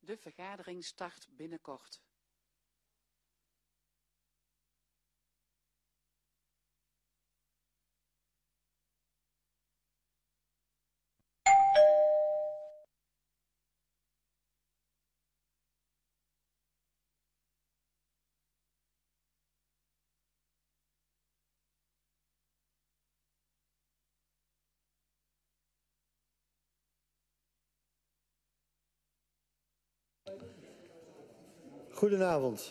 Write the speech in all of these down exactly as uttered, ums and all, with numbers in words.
De vergadering start binnenkort. Goedenavond.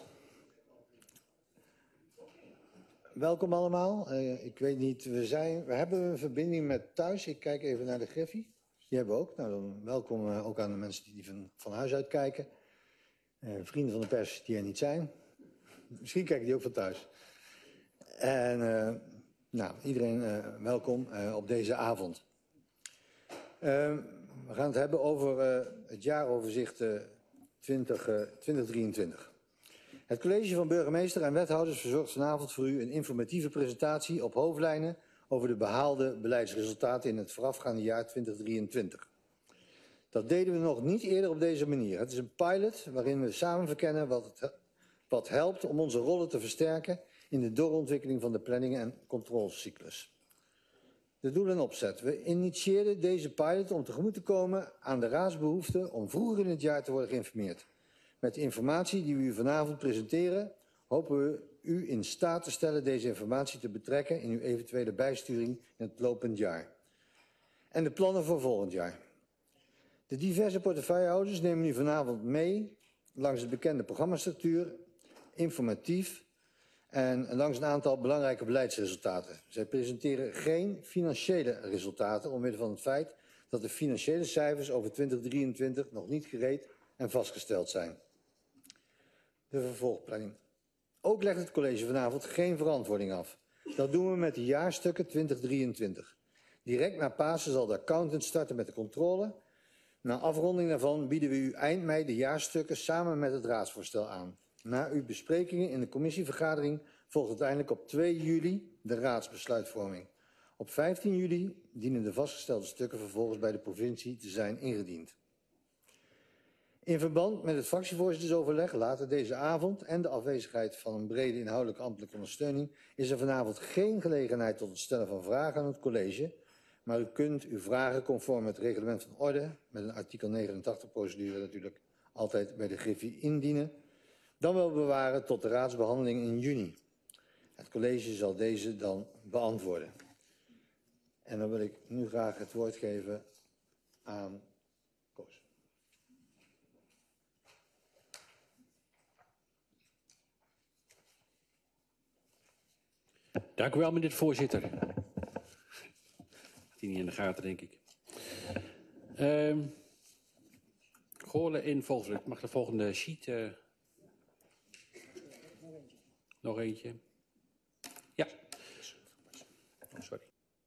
Welkom allemaal. Uh, ik weet niet, we, zijn, we hebben een verbinding met thuis. Ik kijk even naar de Griffie. Die hebben we ook. Nou, dan welkom uh, ook aan de mensen die van, van huis uit kijken. Uh, vrienden van de pers die er niet zijn. Misschien kijken die ook van thuis. En uh, nou, iedereen uh, welkom uh, op deze avond. Uh, we gaan het hebben over uh, het jaaroverzicht uh, twintig drieëntwintig. Het college van burgemeester en wethouders verzorgt vanavond voor u een informatieve presentatie op hoofdlijnen over de behaalde beleidsresultaten in het voorafgaande jaar twintig drieëntwintig. Dat deden we nog niet eerder op deze manier. Het is een pilot waarin we samen verkennen wat, het, wat helpt om onze rollen te versterken in de doorontwikkeling van de planning- en controlecyclus. De doel en opzet. We initieerden deze pilot om tegemoet te komen aan de raadsbehoefte om vroeger in het jaar te worden geïnformeerd. Met de informatie die we u vanavond presenteren, hopen we u in staat te stellen deze informatie te betrekken in uw eventuele bijsturing in het lopend jaar. En de plannen voor volgend jaar. De diverse portefeuillehouders nemen u vanavond mee langs de bekende programmastructuur, informatief en langs een aantal belangrijke beleidsresultaten. Zij presenteren geen financiële resultaten omwille van het feit dat de financiële cijfers over twintig drieëntwintig nog niet gereed en vastgesteld zijn. De vervolgplanning. Ook legt het college vanavond geen verantwoording af. Dat doen we met de jaarstukken twintig drieëntwintig. Direct na Pasen zal de accountant starten met de controle. Na afronding daarvan bieden we u eind mei de jaarstukken samen met het raadsvoorstel aan. Na uw besprekingen in de commissievergadering volgt uiteindelijk op twee juli de raadsbesluitvorming. Op vijftien juli dienen de vastgestelde stukken vervolgens bij de provincie te zijn ingediend. In verband met het fractievoorzittersoverleg later deze avond en de afwezigheid van een brede inhoudelijke ambtelijke ondersteuning is er vanavond geen gelegenheid tot het stellen van vragen aan het college, maar u kunt uw vragen conform het reglement van orde met een artikel negenentachtig procedure natuurlijk altijd bij de Griffie indienen, dan wel bewaren tot de raadsbehandeling in juni. Het college zal deze dan beantwoorden. En dan wil ik nu graag het woord geven aan Koos. Dank u wel, meneer de voorzitter. Had hij niet in de gaten, denk ik. Uh, Goorlen in volgende. Ik mag de volgende sheet. Uh, nog eentje. Ja. Oh, sorry.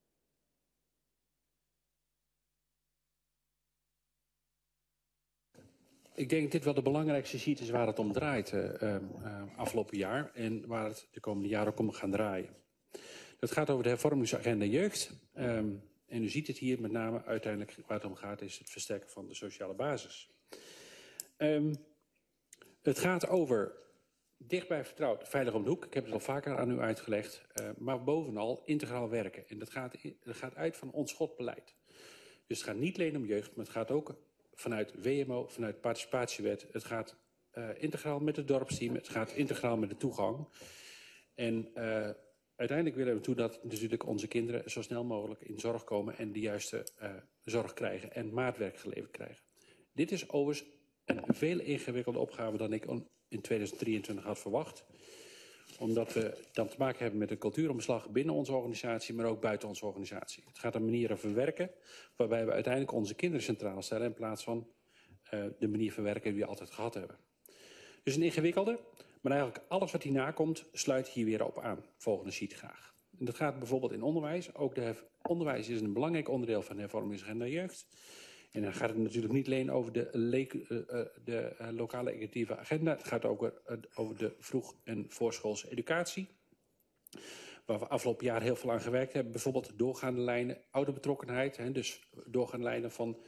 Ik denk dat dit wel de belangrijkste sheet is waar het om draait uh, uh, afgelopen jaar en waar het de komende jaren ook om gaan draaien. Dat gaat over de hervormingsagenda jeugd. Um, en u ziet het hier met name uiteindelijk waar het om gaat is het versterken van de sociale basis. Um, het gaat over dichtbij vertrouwd, veilig om de hoek. Ik heb het al vaker aan u uitgelegd. Uh, maar bovenal integraal werken. En dat gaat, dat gaat uit van ons schotbeleid. Dus het gaat niet alleen om jeugd, maar het gaat ook vanuit W M O, vanuit participatiewet. Het gaat uh, integraal met het dorpsteam. Het gaat integraal met de toegang. En uh, uiteindelijk willen we toe dat natuurlijk onze kinderen zo snel mogelijk in zorg komen en de juiste uh, zorg krijgen en maatwerk geleverd krijgen. Dit is overigens een veel ingewikkelde opgave dan ik in twintig drieëntwintig had verwacht. Omdat we dan te maken hebben met een cultuuromslag binnen onze organisatie, maar ook buiten onze organisatie. Het gaat om manieren van werken, waarbij we uiteindelijk onze kinderen centraal stellen in plaats van uh, de manier van werken die we altijd gehad hebben. Dus een ingewikkelde, maar eigenlijk alles wat hierna komt, sluit hier weer op aan. Volgende sheet graag. En dat gaat bijvoorbeeld in onderwijs. Ook de onderwijs is een belangrijk onderdeel van de hervormingsagenda jeugd. En dan gaat het natuurlijk niet alleen over de, uh, uh, de uh, lokale educatieve agenda. Het gaat ook uh, over de vroeg- en voorschoolse educatie. Waar we afgelopen jaar heel veel aan gewerkt hebben. Bijvoorbeeld doorgaande lijnen, ouderbetrokkenheid. Hè, dus doorgaande lijnen van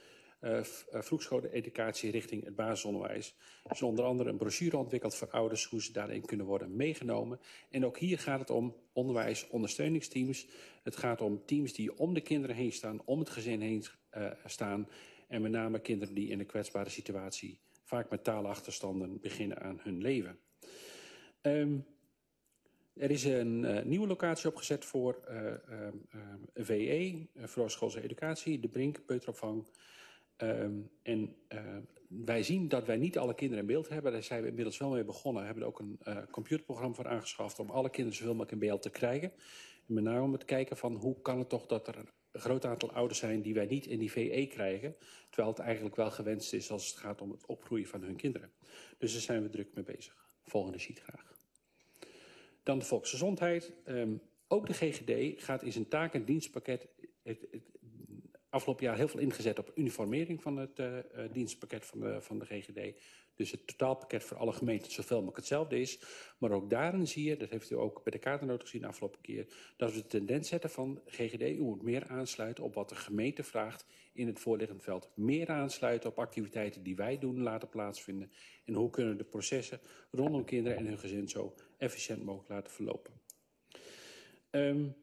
uh, vroegscholeneducatie richting het basisonderwijs. Er is onder andere een brochure ontwikkeld voor ouders hoe ze daarin kunnen worden meegenomen. En ook hier gaat het om onderwijs, ondersteuningsteams. Het gaat om teams die om de kinderen heen staan, om het gezin heen uh, staan. En met name kinderen die in een kwetsbare situatie, vaak met taalachterstanden, beginnen aan hun leven. Um, Er is een uh, nieuwe locatie opgezet voor uh, uh, uh, V E, uh, voorschoolse educatie, de Brink, peuteropvang. Um, en uh, wij zien dat wij niet alle kinderen in beeld hebben. Daar zijn we inmiddels wel mee begonnen. We hebben er ook een uh, computerprogramma voor aangeschaft om alle kinderen zoveel mogelijk in beeld te krijgen. En met name om te kijken van hoe kan het toch dat er een groot aantal ouders zijn die wij niet in die V E krijgen. Terwijl het eigenlijk wel gewenst is als het gaat om het opgroeien van hun kinderen. Dus daar zijn we druk mee bezig. Volgende sheet graag. Dan de volksgezondheid. Um, ook de G G D gaat in zijn taak- en dienstpakket het, het, afgelopen jaar heel veel ingezet op uniformering van het uh, dienstpakket van de, van de G G D. Dus het totaalpakket voor alle gemeenten zoveel mogelijk hetzelfde is. Maar ook daarin zie je, dat heeft u ook bij de kaartennoot gezien de afgelopen keer, dat we de tendens zetten van G G D, u moet meer aansluiten op wat de gemeente vraagt in het voorliggend veld. Meer aansluiten op activiteiten die wij doen laten plaatsvinden. En hoe kunnen de processen rondom kinderen en hun gezin zo efficiënt mogelijk laten verlopen. Um,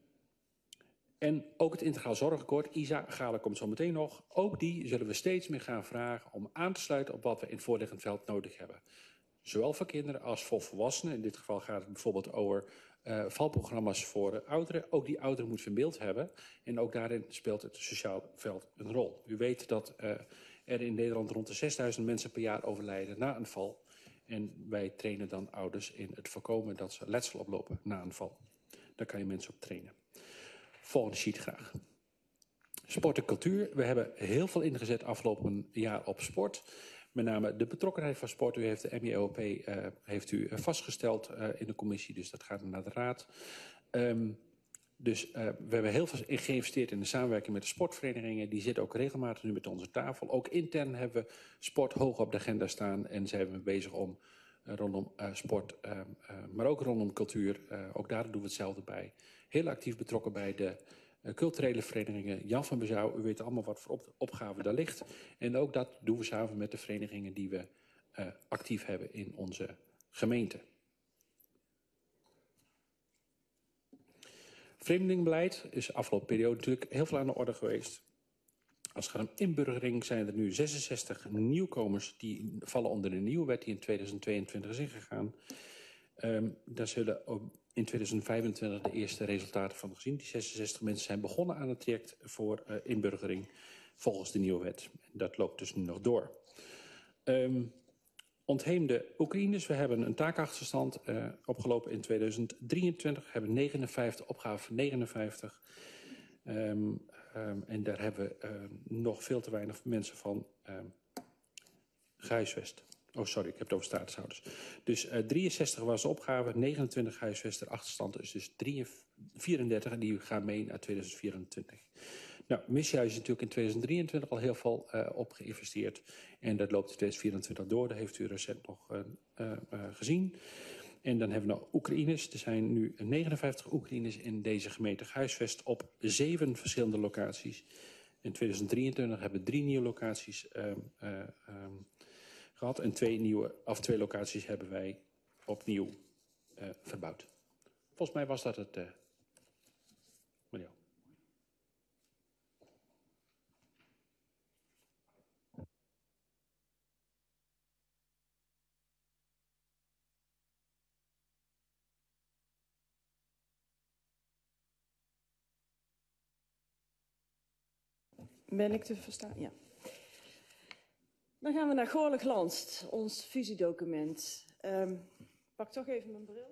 en ook het integraal zorgakkoord, I S A, Gale komt zo meteen nog. Ook die zullen we steeds meer gaan vragen om aan te sluiten op wat we in het voorliggend veld nodig hebben. Zowel voor kinderen als voor volwassenen. In dit geval gaat het bijvoorbeeld over uh, valprogramma's voor uh, ouderen. Ook die ouderen moeten we in beeld hebben. En ook daarin speelt het sociaal veld een rol. U weet dat uh, er in Nederland rond de zesduizend mensen per jaar overlijden na een val. En wij trainen dan ouders in het voorkomen dat ze letsel oplopen na een val. Daar kan je mensen op trainen. Volgende sheet graag. Sport en cultuur. We hebben heel veel ingezet afgelopen jaar op sport. Met name de betrokkenheid van sport. U heeft de M I O P uh, heeft u vastgesteld uh, in de commissie, dus dat gaat naar de raad. Um, dus uh, we hebben heel veel geïnvesteerd in de samenwerking met de sportverenigingen. Die zitten ook regelmatig nu met onze tafel. Ook intern hebben we sport hoog op de agenda staan en zijn we bezig om uh, rondom uh, sport, uh, uh, maar ook rondom cultuur. Uh, ook daar doen we hetzelfde bij. Heel actief betrokken bij de uh, culturele verenigingen. Jan van Bezouw, u weet allemaal wat voor op opgave daar ligt. En ook dat doen we samen met de verenigingen die we uh, actief hebben in onze gemeente. Vreemdelingenbeleid is de afgelopen periode natuurlijk heel veel aan de orde geweest. Als het gaat om inburgering zijn er nu zesenzestig nieuwkomers die vallen onder de nieuwe wet die in tweeduizend tweeëntwintig is ingegaan. Um, daar zullen in tweeduizend vijfentwintig de eerste resultaten van gezien. Die zesenzestig mensen zijn begonnen aan het traject voor uh, inburgering volgens de nieuwe wet. Dat loopt dus nu nog door. Um, ontheemde Oekraïners. We hebben een taakachterstand uh, opgelopen in tweeduizend drieëntwintig. We hebben negenenvijftig, opgave van negenenvijftig. Um, um, en daar hebben we uh, nog veel te weinig mensen van um, gehuisvest. Oh, sorry, ik heb het over statushouders. Dus uh, drieënzestig was de opgave, negenentwintig huisvesten, achterstand is dus vierendertig en die gaan mee naar tweeduizend vierentwintig. Nou, Missiehuis is natuurlijk in tweeduizend drieëntwintig al heel veel uh, op geïnvesteerd. En dat loopt in tweeduizend vierentwintig door, dat heeft u recent nog uh, uh, uh, gezien. En dan hebben we nog Oekraïners. Er zijn nu negenenvijftig Oekraïners in deze gemeente gehuisvest op zeven verschillende locaties. In tweeduizend drieëntwintig hebben we drie nieuwe locaties um, uh, um, gehad. En twee, nieuwe, of twee locaties hebben wij opnieuw uh, verbouwd. Volgens mij was dat het. Uh, meneer. Ben ik te verstaan? Ja. Dan gaan we naar Goorle Glanst, ons visiedocument. Um, pak toch even mijn bril.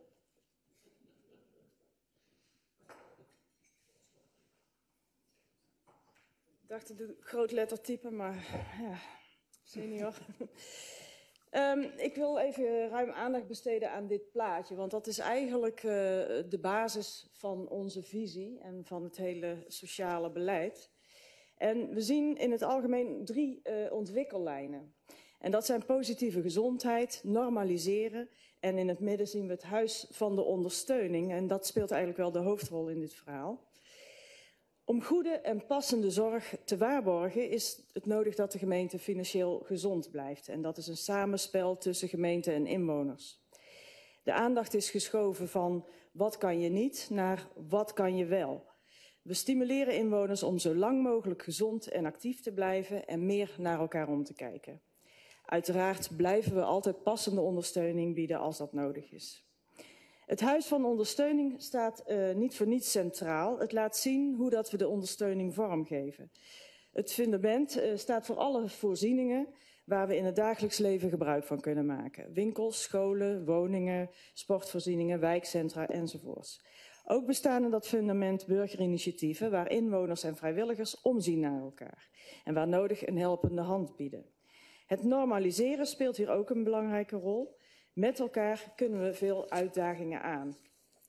Ik dacht, ik doe groot lettertype, maar ja, senior. um, ik wil even ruim aandacht besteden aan dit plaatje, want dat is eigenlijk uh, de basis van onze visie en van het hele sociale beleid. En we zien in het algemeen drie uh, ontwikkellijnen. En dat zijn positieve gezondheid, normaliseren en in het midden zien we het huis van de ondersteuning. En dat speelt eigenlijk wel de hoofdrol in dit verhaal. Om goede en passende zorg te waarborgen is het nodig dat de gemeente financieel gezond blijft. En dat is een samenspel tussen gemeente en inwoners. De aandacht is geschoven van wat kan je niet naar wat kan je wel. We stimuleren inwoners om zo lang mogelijk gezond en actief te blijven en meer naar elkaar om te kijken. Uiteraard blijven we altijd passende ondersteuning bieden als dat nodig is. Het Huis van Ondersteuning staat uh, niet voor niets centraal. Het laat zien hoe dat we de ondersteuning vormgeven. Het fundament uh, staat voor alle voorzieningen waar we in het dagelijks leven gebruik van kunnen maken. Winkels, scholen, woningen, sportvoorzieningen, wijkcentra enzovoorts. Ook bestaan in dat fundament burgerinitiatieven waar inwoners en vrijwilligers omzien naar elkaar. En waar nodig een helpende hand bieden. Het normaliseren speelt hier ook een belangrijke rol. Met elkaar kunnen we veel uitdagingen aan.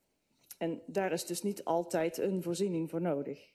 En daar is dus niet altijd een voorziening voor nodig.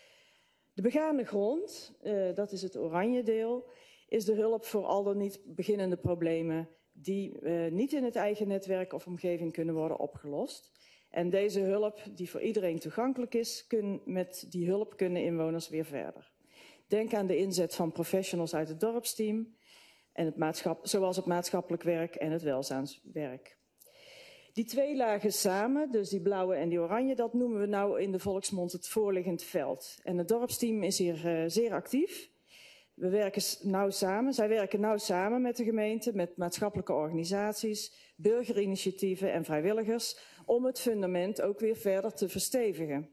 De begane grond, uh, dat is het oranje deel, is de hulp voor al dan niet beginnende problemen die uh, niet in het eigen netwerk of omgeving kunnen worden opgelost. En deze hulp, die voor iedereen toegankelijk is, kun, met die hulp kunnen inwoners weer verder. Denk aan de inzet van professionals uit het dorpsteam, en het maatschap, zoals het maatschappelijk werk en het welzijnswerk. Die twee lagen samen, dus die blauwe en die oranje, dat noemen we nou in de volksmond het voorliggend veld. En het dorpsteam is hier uh, zeer actief. We werken nauw samen. Zij werken nauw samen met de gemeente, met maatschappelijke organisaties, burgerinitiatieven en vrijwilligers, om het fundament ook weer verder te verstevigen.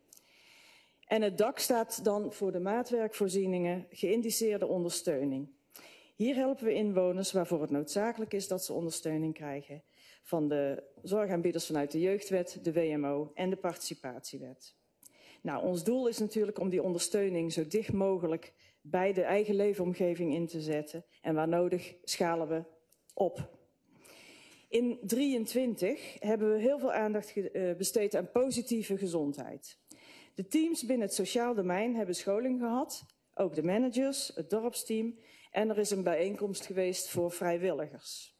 En het dak staat dan voor de maatwerkvoorzieningen, geïndiceerde ondersteuning. Hier helpen we inwoners waarvoor het noodzakelijk is dat ze ondersteuning krijgen van de zorgaanbieders vanuit de Jeugdwet, de W M O en de Participatiewet. Nou, ons doel is natuurlijk om die ondersteuning zo dicht mogelijk bij de eigen leefomgeving in te zetten en waar nodig schalen we op. In drieëntwintig hebben we heel veel aandacht besteed aan positieve gezondheid. De teams binnen het sociaal domein hebben scholing gehad, ook de managers, het dorpsteam. En er is een bijeenkomst geweest voor vrijwilligers.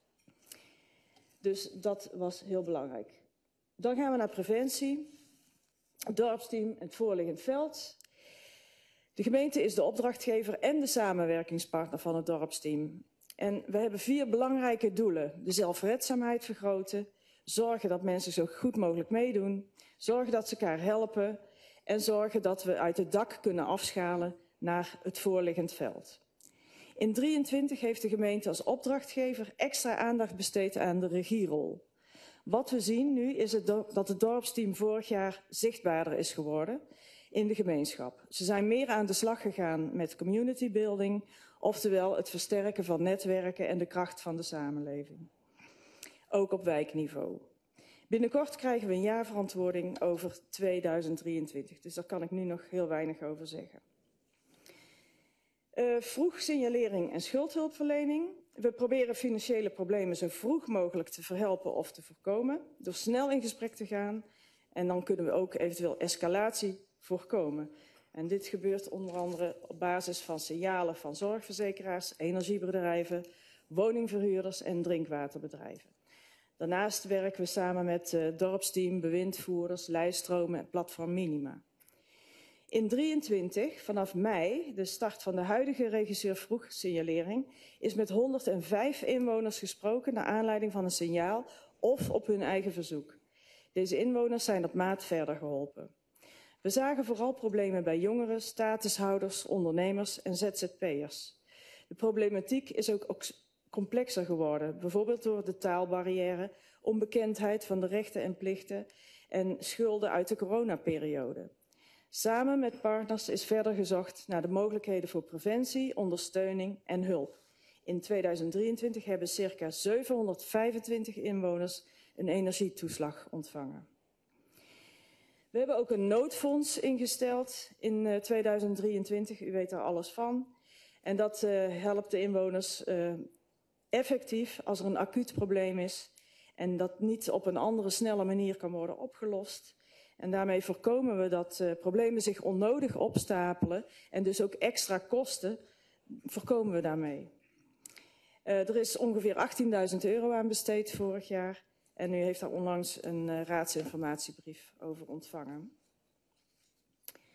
Dus dat was heel belangrijk. Dan gaan we naar preventie. Het dorpsteam, het voorliggend veld. De gemeente is de opdrachtgever en de samenwerkingspartner van het dorpsteam. En we hebben vier belangrijke doelen. De zelfredzaamheid vergroten. Zorgen dat mensen zo goed mogelijk meedoen. Zorgen dat ze elkaar helpen. En zorgen dat we uit het dak kunnen afschalen naar het voorliggend veld. In drieëntwintig heeft de gemeente als opdrachtgever extra aandacht besteed aan de regierol. Wat we zien nu is het dat het dorpsteam vorig jaar zichtbaarder is geworden in de gemeenschap. Ze zijn meer aan de slag gegaan met community building, oftewel het versterken van netwerken en de kracht van de samenleving. Ook op wijkniveau. Binnenkort krijgen we een jaarverantwoording over tweeduizend drieëntwintig, dus daar kan ik nu nog heel weinig over zeggen. Uh, vroeg signalering en schuldhulpverlening. We proberen financiële problemen zo vroeg mogelijk te verhelpen of te voorkomen, door snel in gesprek te gaan. En dan kunnen we ook eventueel escalatie voorkomen. En dit gebeurt onder andere op basis van signalen van zorgverzekeraars, energiebedrijven, woningverhuurders en drinkwaterbedrijven. Daarnaast werken we samen met uh, dorpsteam, bewindvoerders, lijststromen en platform Minima. In drieëntwintig, vanaf mei, de start van de huidige regisseur vroegsignalering, is met honderdvijf inwoners gesproken naar aanleiding van een signaal of op hun eigen verzoek. Deze inwoners zijn op maat verder geholpen. We zagen vooral problemen bij jongeren, statushouders, ondernemers en Z Z P'ers. De problematiek is ook, ook complexer geworden, bijvoorbeeld door de taalbarrière, onbekendheid van de rechten en plichten en schulden uit de coronaperiode. Samen met partners is verder gezocht naar de mogelijkheden voor preventie, ondersteuning en hulp. In tweeduizend drieëntwintig hebben circa zevenhonderdvijfentwintig inwoners een energietoeslag ontvangen. We hebben ook een noodfonds ingesteld in tweeduizend drieëntwintig, u weet daar alles van. En dat uh, helpt de inwoners uh, effectief als er een acuut probleem is en dat niet op een andere, snelle manier kan worden opgelost. En daarmee voorkomen we dat uh, problemen zich onnodig opstapelen en dus ook extra kosten voorkomen we daarmee. Uh, er is ongeveer achttienduizend euro aan besteed vorig jaar en u heeft daar onlangs een uh, raadsinformatiebrief over ontvangen.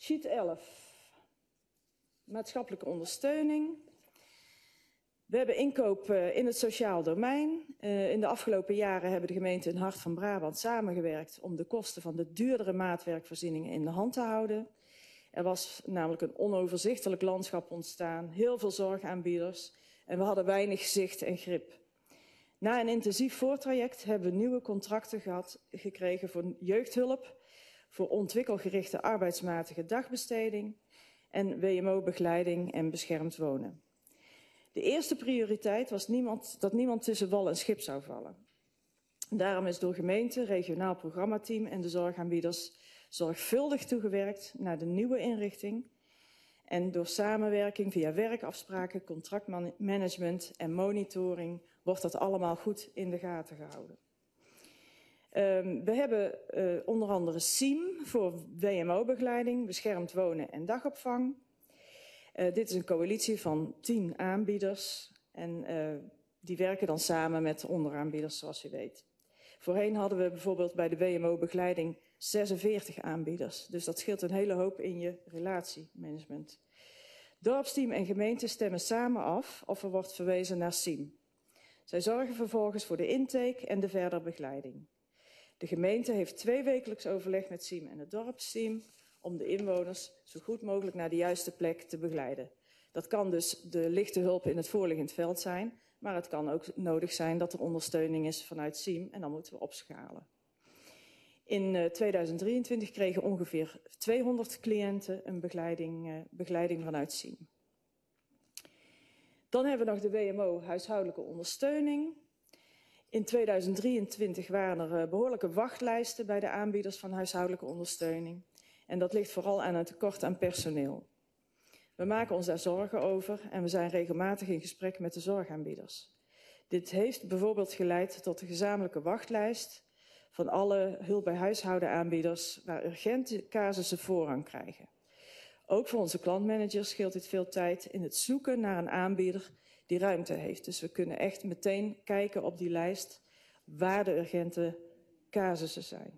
Sheet elf. Maatschappelijke ondersteuning. We hebben inkoop uh, in het sociaal domein. Uh, in de afgelopen jaren hebben de gemeenten in Hart van Brabant samengewerkt om de kosten van de duurdere maatwerkvoorzieningen in de hand te houden. Er was namelijk een onoverzichtelijk landschap ontstaan, heel veel zorgaanbieders en we hadden weinig zicht en grip. Na een intensief voortraject hebben we nieuwe contracten gehad, gekregen voor jeugdhulp, voor ontwikkelgerichte arbeidsmatige dagbesteding en W M O-begeleiding en beschermd wonen. De eerste prioriteit was niemand, dat niemand tussen wal en schip zou vallen. Daarom is door gemeente, regionaal programmateam en de zorgaanbieders zorgvuldig toegewerkt naar de nieuwe inrichting en door samenwerking via werkafspraken, contractmanagement en monitoring wordt dat allemaal goed in de gaten gehouden. Um, we hebben uh, onder andere S I M voor W M O-begeleiding, beschermd wonen en dagopvang. Uh, dit is een coalitie van tien aanbieders en uh, die werken dan samen met onderaanbieders zoals u weet. Voorheen hadden we bijvoorbeeld bij de W M O-begeleiding zesenveertig aanbieders. Dus dat scheelt een hele hoop in je relatiemanagement. Dorpsteam en gemeente stemmen samen af of er wordt verwezen naar S I M. Zij zorgen vervolgens voor de intake en de verdere begeleiding. De gemeente heeft tweewekelijks overleg met S I M en het dorpsteam om de inwoners zo goed mogelijk naar de juiste plek te begeleiden. Dat kan dus de lichte hulp in het voorliggend veld zijn, maar het kan ook nodig zijn dat er ondersteuning is vanuit S I M en dan moeten we opschalen. In uh, tweeduizend drieëntwintig kregen ongeveer tweehonderd cliënten een begeleiding, uh, begeleiding vanuit S I M. Dan hebben we nog de W M O huishoudelijke ondersteuning. In tweeduizend drieëntwintig waren er uh, behoorlijke wachtlijsten bij de aanbieders van huishoudelijke ondersteuning. En dat ligt vooral aan een tekort aan personeel. We maken ons daar zorgen over en we zijn regelmatig in gesprek met de zorgaanbieders. Dit heeft bijvoorbeeld geleid tot de gezamenlijke wachtlijst van alle hulp bij huishouden aanbieders waar urgente casussen voorrang krijgen. Ook voor onze klantmanagers scheelt dit veel tijd in het zoeken naar een aanbieder die ruimte heeft. Dus we kunnen echt meteen kijken op die lijst waar de urgente casussen zijn.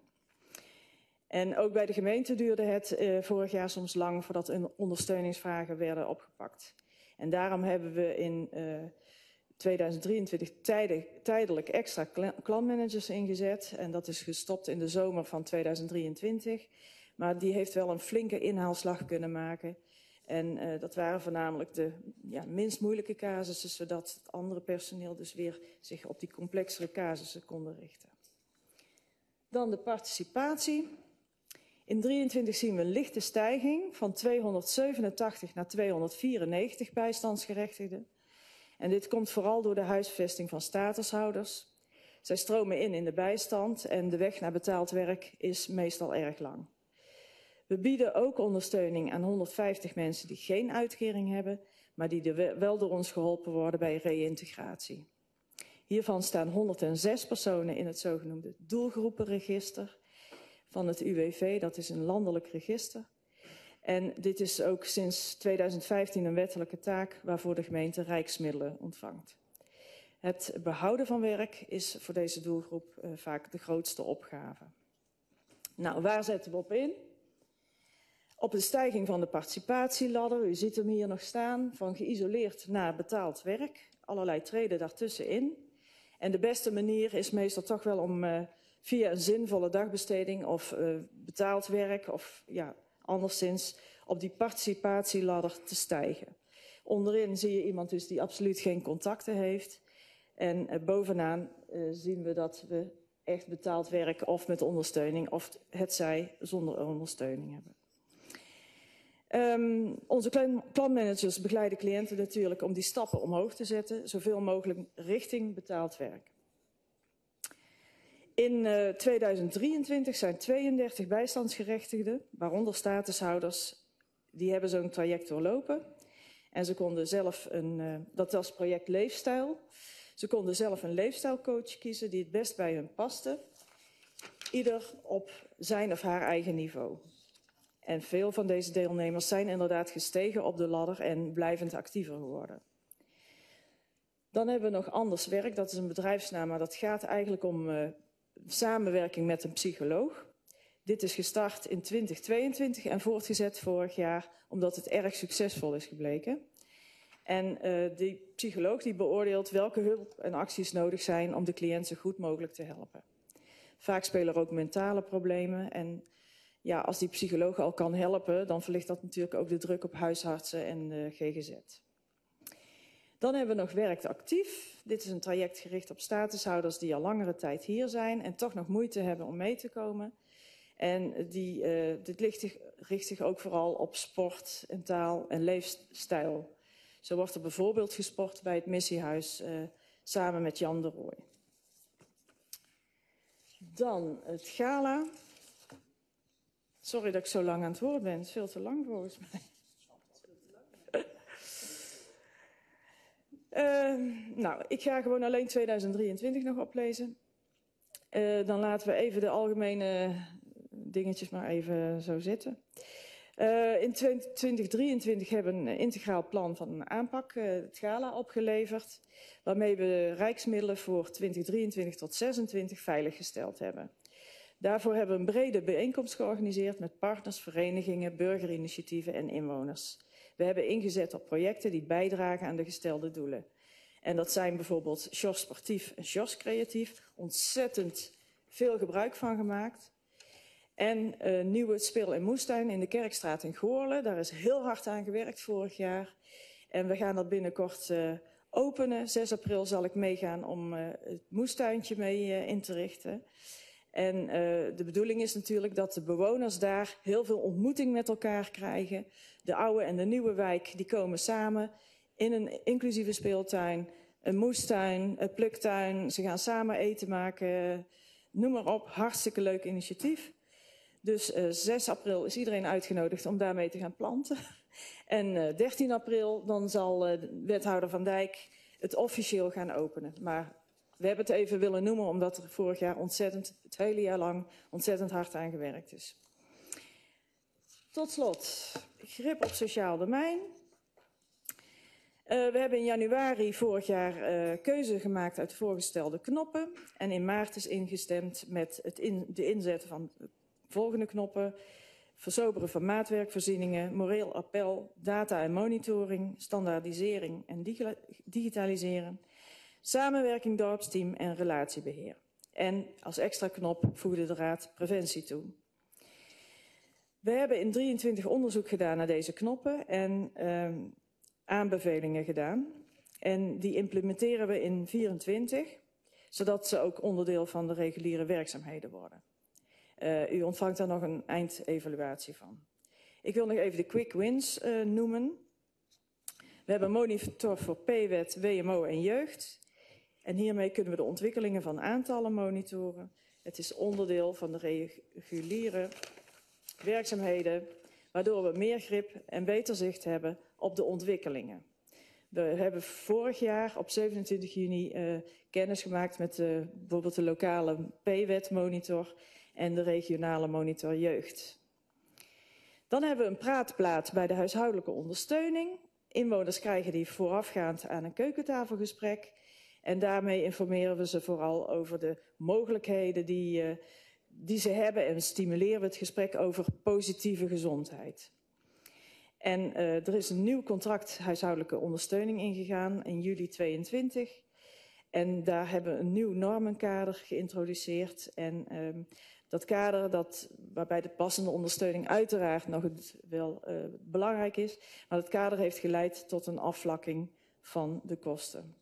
En ook bij de gemeente duurde het uh, vorig jaar soms lang voordat ondersteuningsvragen werden opgepakt. En daarom hebben we in uh, tweeduizend drieëntwintig tijdig, tijdelijk extra klantmanagers ingezet. En dat is gestopt in de zomer van tweeduizend drieëntwintig. Maar die heeft wel een flinke inhaalslag kunnen maken. En uh, dat waren voornamelijk de ja, minst moeilijke casussen, zodat het andere personeel dus weer zich op die complexere casussen konden richten. Dan de participatie. In drieëntwintig zien we een lichte stijging van tweehonderdzevenentachtig naar tweehonderdvierennegentig bijstandsgerechtigden. En dit komt vooral door de huisvesting van statushouders. Zij stromen in in de bijstand en de weg naar betaald werk is meestal erg lang. We bieden ook ondersteuning aan honderdvijftig mensen die geen uitkering hebben, maar die er wel door ons geholpen worden bij reïntegratie. Hiervan staan honderdzes personen in het zogenoemde doelgroepenregister van het U W V, dat is een landelijk register. En dit is ook sinds tweeduizend vijftien een wettelijke taak waarvoor de gemeente rijksmiddelen ontvangt. Het behouden van werk is voor deze doelgroep uh, vaak de grootste opgave. Nou, waar zetten we op in? Op de stijging van de participatieladder, u ziet hem hier nog staan, van geïsoleerd naar betaald werk, allerlei treden daartussenin. En de beste manier is meestal toch wel om uh, via een zinvolle dagbesteding of uh, betaald werk of ja, anderszins op die participatieladder te stijgen. Onderin zie je iemand dus die absoluut geen contacten heeft. En uh, bovenaan uh, zien we dat we echt betaald werk of met ondersteuning of hetzij zonder ondersteuning hebben. Um, onze klantmanagers begeleiden cliënten natuurlijk om die stappen omhoog te zetten, zoveel mogelijk richting betaald werk. In uh, tweeduizend drieëntwintig zijn tweeëndertig bijstandsgerechtigden, waaronder statushouders, die hebben zo'n traject doorlopen. En ze konden zelf een, uh, dat was project Leefstijl. Ze konden zelf een leefstijlcoach kiezen die het best bij hun paste. Ieder op zijn of haar eigen niveau. En veel van deze deelnemers zijn inderdaad gestegen op de ladder en blijvend actiever geworden. Dan hebben we nog Anders Werk, dat is een bedrijfsnaam, maar dat gaat eigenlijk om uh, samenwerking met een psycholoog. Dit is gestart in twintig tweeëntwintig en voortgezet vorig jaar, omdat het erg succesvol is gebleken. En uh, die psycholoog die beoordeelt welke hulp en acties nodig zijn om de cliënt zo goed mogelijk te helpen. Vaak spelen er ook mentale problemen. En ja, als die psycholoog al kan helpen, dan verlicht dat natuurlijk ook de druk op huisartsen en de G G Z. Dan hebben we nog Werkt Actief. Dit is een traject gericht op statushouders die al langere tijd hier zijn en toch nog moeite hebben om mee te komen. En die, uh, dit richt, richt zich ook vooral op sport en taal en leefstijl. Zo wordt er bijvoorbeeld gesport bij het Missiehuis uh, samen met Jan de Rooij. Dan het gala. Sorry dat ik zo lang aan het woord ben. Het is veel te lang volgens mij. Uh, nou, ik ga gewoon alleen tweeduizend drieëntwintig nog oplezen. Uh, dan laten we even de algemene dingetjes maar even zo zitten. Uh, in twintig drieëntwintig hebben we een integraal plan van een aanpak, uh, het gala, opgeleverd. Waarmee we rijksmiddelen voor twintig drieëntwintig tot zesentwintig veiliggesteld hebben. Daarvoor hebben we een brede bijeenkomst georganiseerd met partners, verenigingen, burgerinitiatieven en inwoners. We hebben ingezet op projecten die bijdragen aan de gestelde doelen. En dat zijn bijvoorbeeld S J O S Sportief en S J O S Creatief. Ontzettend veel gebruik van gemaakt. En uh, nieuwe speel- en moestuin in de Kerkstraat in Goorlen. Daar is heel hard aan gewerkt vorig jaar. En we gaan dat binnenkort uh, openen. zes april zal ik meegaan om uh, het moestuintje mee uh, in te richten. En uh, de bedoeling is natuurlijk dat de bewoners daar heel veel ontmoeting met elkaar krijgen. De oude en de nieuwe wijk die komen samen in een inclusieve speeltuin, een moestuin, een pluktuin. Ze gaan samen eten maken, noem maar op. Hartstikke leuk initiatief. Dus uh, zes april is iedereen uitgenodigd om daarmee te gaan planten. En uh, dertien april dan zal uh, wethouder Van Dijk het officieel gaan openen. Maar we hebben het even willen noemen omdat er vorig jaar ontzettend, het hele jaar lang, ontzettend hard aan gewerkt is. Tot slot, grip op sociaal domein. Uh, we hebben in januari vorig jaar uh, keuze gemaakt uit de voorgestelde knoppen. En in maart is ingestemd met het in, de inzet van de volgende knoppen. Versoberen van maatwerkvoorzieningen, moreel appel, data en monitoring, standaardisering en digitaliseren. Samenwerking dorpsteam en relatiebeheer. En als extra knop voegde de Raad preventie toe. We hebben in drieëntwintig onderzoek gedaan naar deze knoppen en uh, aanbevelingen gedaan. En die implementeren we in vierentwintig, zodat ze ook onderdeel van de reguliere werkzaamheden worden. Uh, u ontvangt daar nog een eindevaluatie van. Ik wil nog even de quick wins uh, noemen. We hebben een monitor voor P W E T, W M O en jeugd. En hiermee kunnen we de ontwikkelingen van aantallen monitoren. Het is onderdeel van de reguliere werkzaamheden, waardoor we meer grip en beter zicht hebben op de ontwikkelingen. We hebben vorig jaar op zevenentwintig juni uh, kennis gemaakt met uh, bijvoorbeeld de lokale P W E T-monitor en de regionale monitor jeugd. Dan hebben we een praatplaat bij de huishoudelijke ondersteuning. Inwoners krijgen die voorafgaand aan een keukentafelgesprek. En daarmee informeren we ze vooral over de mogelijkheden die, uh, die ze hebben en stimuleren we het gesprek over positieve gezondheid. En uh, er is een nieuw contract huishoudelijke ondersteuning ingegaan in juli tweeëntwintig. En daar hebben we een nieuw normenkader geïntroduceerd. En um, dat kader, dat, waarbij de passende ondersteuning uiteraard nog het wel uh, belangrijk is. Maar het kader heeft geleid tot een afvlakking van de kosten.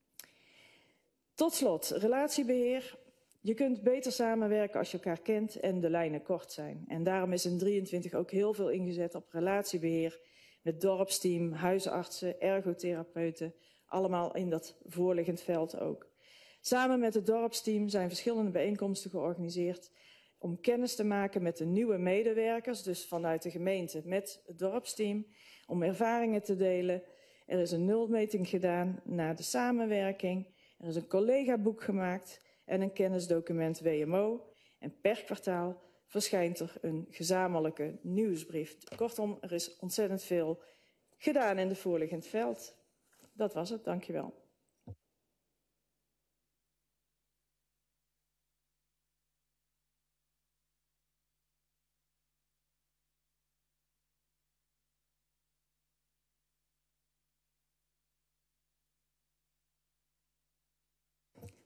Tot slot, relatiebeheer. Je kunt beter samenwerken als je elkaar kent en de lijnen kort zijn. En daarom is in drieëntwintig ook heel veel ingezet op relatiebeheer. Met dorpsteam, huisartsen, ergotherapeuten. Allemaal in dat voorliggend veld ook. Samen met het dorpsteam zijn verschillende bijeenkomsten georganiseerd om kennis te maken met de nieuwe medewerkers, dus vanuit de gemeente met het dorpsteam, om ervaringen te delen. Er is een nulmeting gedaan naar de samenwerking. Er is een collegaboek gemaakt en een kennisdocument W M O. En per kwartaal verschijnt er een gezamenlijke nieuwsbrief. Kortom, er is ontzettend veel gedaan in het voorliggend veld. Dat was het, dankjewel.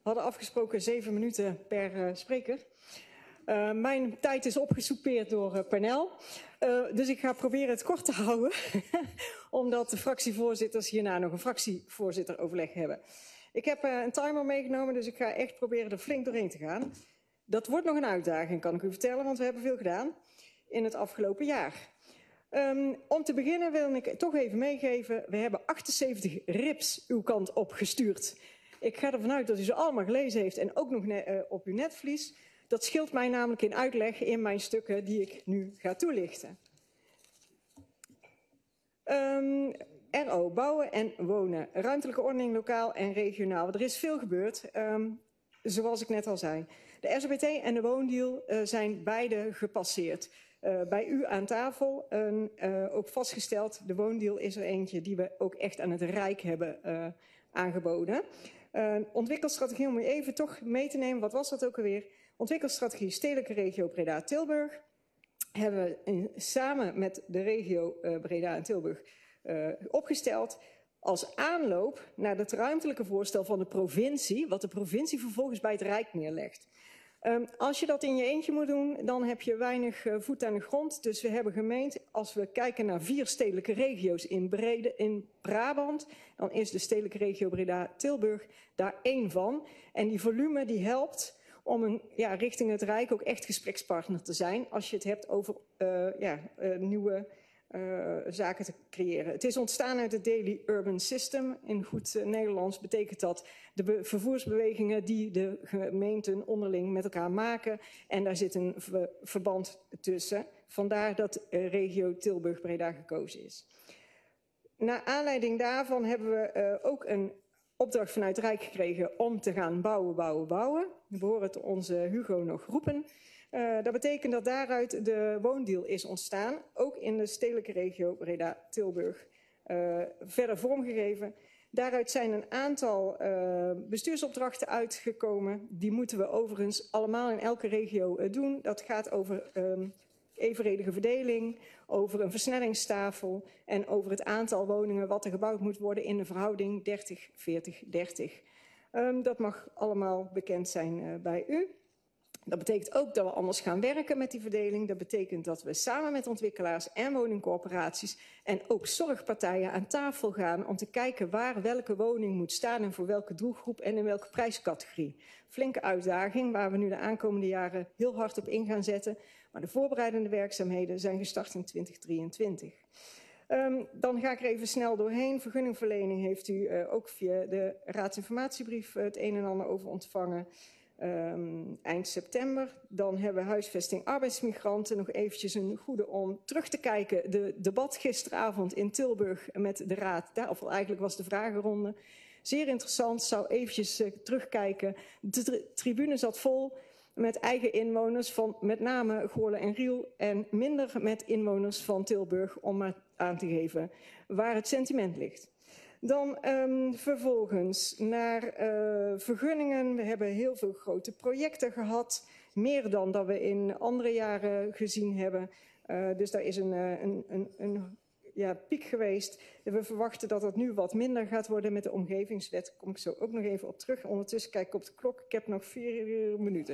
hadden afgesproken zeven minuten per uh, spreker. Uh, mijn tijd is opgesoupeerd door uh, Pernel. Uh, dus ik ga proberen het kort te houden. Omdat de fractievoorzitters hierna nog een fractievoorzitteroverleg hebben. Ik heb uh, een timer meegenomen, dus ik ga echt proberen er flink doorheen te gaan. Dat wordt nog een uitdaging, kan ik u vertellen, want we hebben veel gedaan in het afgelopen jaar. Um, om te beginnen wil ik toch even meegeven, we hebben achtenzeventig rips uw kant op gestuurd. Ik ga ervan uit dat u ze allemaal gelezen heeft en ook nog uh, op uw netvlies. Dat scheelt mij namelijk in uitleg in mijn stukken die ik nu ga toelichten. Um, R O, bouwen en wonen, ruimtelijke ordening lokaal en regionaal. Er is veel gebeurd, um, zoals ik net al zei. De S O B T en de woondeal uh, zijn beide gepasseerd. Uh, bij u aan tafel uh, uh, ook vastgesteld, de woondeal is er eentje die we ook echt aan het Rijk hebben uh, aangeboden. Uh, ontwikkelstrategie, om u even toch mee te nemen, wat was dat ook alweer? Ontwikkelstrategie Stedelijke Regio Breda-Tilburg hebben we in, samen met de regio uh, Breda en Tilburg uh, opgesteld als aanloop naar het ruimtelijke voorstel van de provincie, wat de provincie vervolgens bij het Rijk neerlegt. Um, als je dat in je eentje moet doen, dan heb je weinig uh, voet aan de grond. Dus we hebben gemeend, als we kijken naar vier stedelijke regio's in, Brede, in Brabant, dan is de stedelijke regio Breda-Tilburg daar één van. En die volume die helpt om een, ja, richting het Rijk ook echt gesprekspartner te zijn, als je het hebt over uh, ja, uh, nieuwe uh, zaken te creëren. Het is ontstaan uit het Daily Urban System. In goed uh, Nederlands betekent dat de vervoersbewegingen die de gemeenten onderling met elkaar maken. En daar zit een ver verband tussen. Vandaar dat uh, regio Tilburg-Breda gekozen is. Naar aanleiding daarvan hebben we uh, ook een opdracht vanuit het Rijk gekregen om te gaan bouwen, bouwen, bouwen. We horen het onze Hugo nog roepen. Uh, dat betekent dat daaruit de woondeal is ontstaan, ook in de stedelijke regio Breda-Tilburg, uh, verder vormgegeven. Daaruit zijn een aantal uh, bestuursopdrachten uitgekomen. Die moeten we overigens allemaal in elke regio uh, doen. Dat gaat over um, evenredige verdeling, over een versnellingstafel en over het aantal woningen wat er gebouwd moet worden in de verhouding dertig, veertig, dertig. Um, dat mag allemaal bekend zijn uh, bij u. Dat betekent ook dat we anders gaan werken met die verdeling. Dat betekent dat we samen met ontwikkelaars en woningcorporaties en ook zorgpartijen aan tafel gaan om te kijken waar welke woning moet staan en voor welke doelgroep en in welke prijscategorie. Flinke uitdaging waar we nu de aankomende jaren heel hard op in gaan zetten. Maar de voorbereidende werkzaamheden zijn gestart in twintig drieëntwintig. Um, dan ga ik er even snel doorheen. Vergunningverlening heeft u uh, ook via de raadsinformatiebrief uh, het een en ander over ontvangen. Um, eind september. Dan hebben we huisvesting arbeidsmigranten. Nog eventjes een goede om terug te kijken. De debat gisteravond in Tilburg met de raad. Daar, of eigenlijk was de vragenronde. Zeer interessant. Zou eventjes uh, terugkijken. De tri tribune zat vol met eigen inwoners van met name Goorlen en Riel. En minder met inwoners van Tilburg om maar aan te geven waar het sentiment ligt. Dan um, vervolgens naar uh, vergunningen. We hebben heel veel grote projecten gehad. Meer dan dat we in andere jaren gezien hebben. Uh, dus daar is een, een, een, een ja, piek geweest. We verwachten dat dat nu wat minder gaat worden met de omgevingswet. Daar kom ik zo ook nog even op terug. Ondertussen kijk ik op de klok. Ik heb nog vier minuten.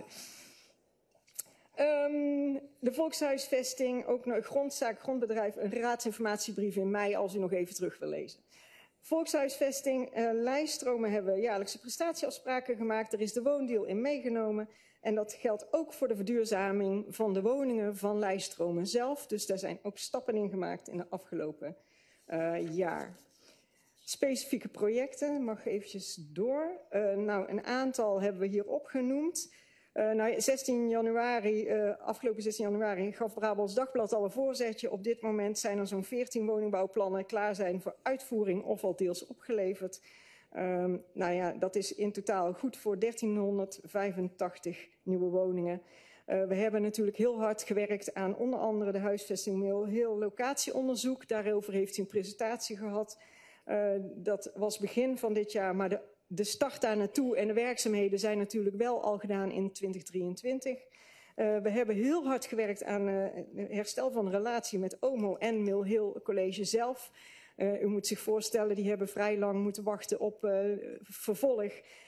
Um, de volkshuisvesting, ook nog grondzaak, grondbedrijf, een raadsinformatiebrief in mei als u nog even terug wil lezen. Volkshuisvesting, uh, lijststromen hebben we jaarlijkse prestatieafspraken gemaakt. Er is de woondeal in meegenomen. En dat geldt ook voor de verduurzaming van de woningen van lijststromen zelf. Dus daar zijn ook stappen in gemaakt in de afgelopen uh, jaar. Specifieke projecten, mag eventjes door. Uh, nou, een aantal hebben we hier opgenoemd. Uh, nou, zestien januari, uh, afgelopen zestien januari gaf Brabants Dagblad al een voorzetje. Op dit moment zijn er zo'n veertien woningbouwplannen klaar zijn voor uitvoering of al deels opgeleverd. Um, nou ja, dat is in totaal goed voor dertienhonderdvijfentachtig nieuwe woningen. Uh, we hebben natuurlijk heel hard gewerkt aan onder andere de huisvestingmail, heel locatieonderzoek. Daarover heeft u een presentatie gehad. Uh, dat was begin van dit jaar, maar de De start daar naartoe en de werkzaamheden zijn natuurlijk wel al gedaan in twintig drieëntwintig. Uh, we hebben heel hard gewerkt aan uh, herstel van een relatie met O M O en Mill Hill College zelf. Uh, u moet zich voorstellen, die hebben vrij lang moeten wachten op uh, vervolg.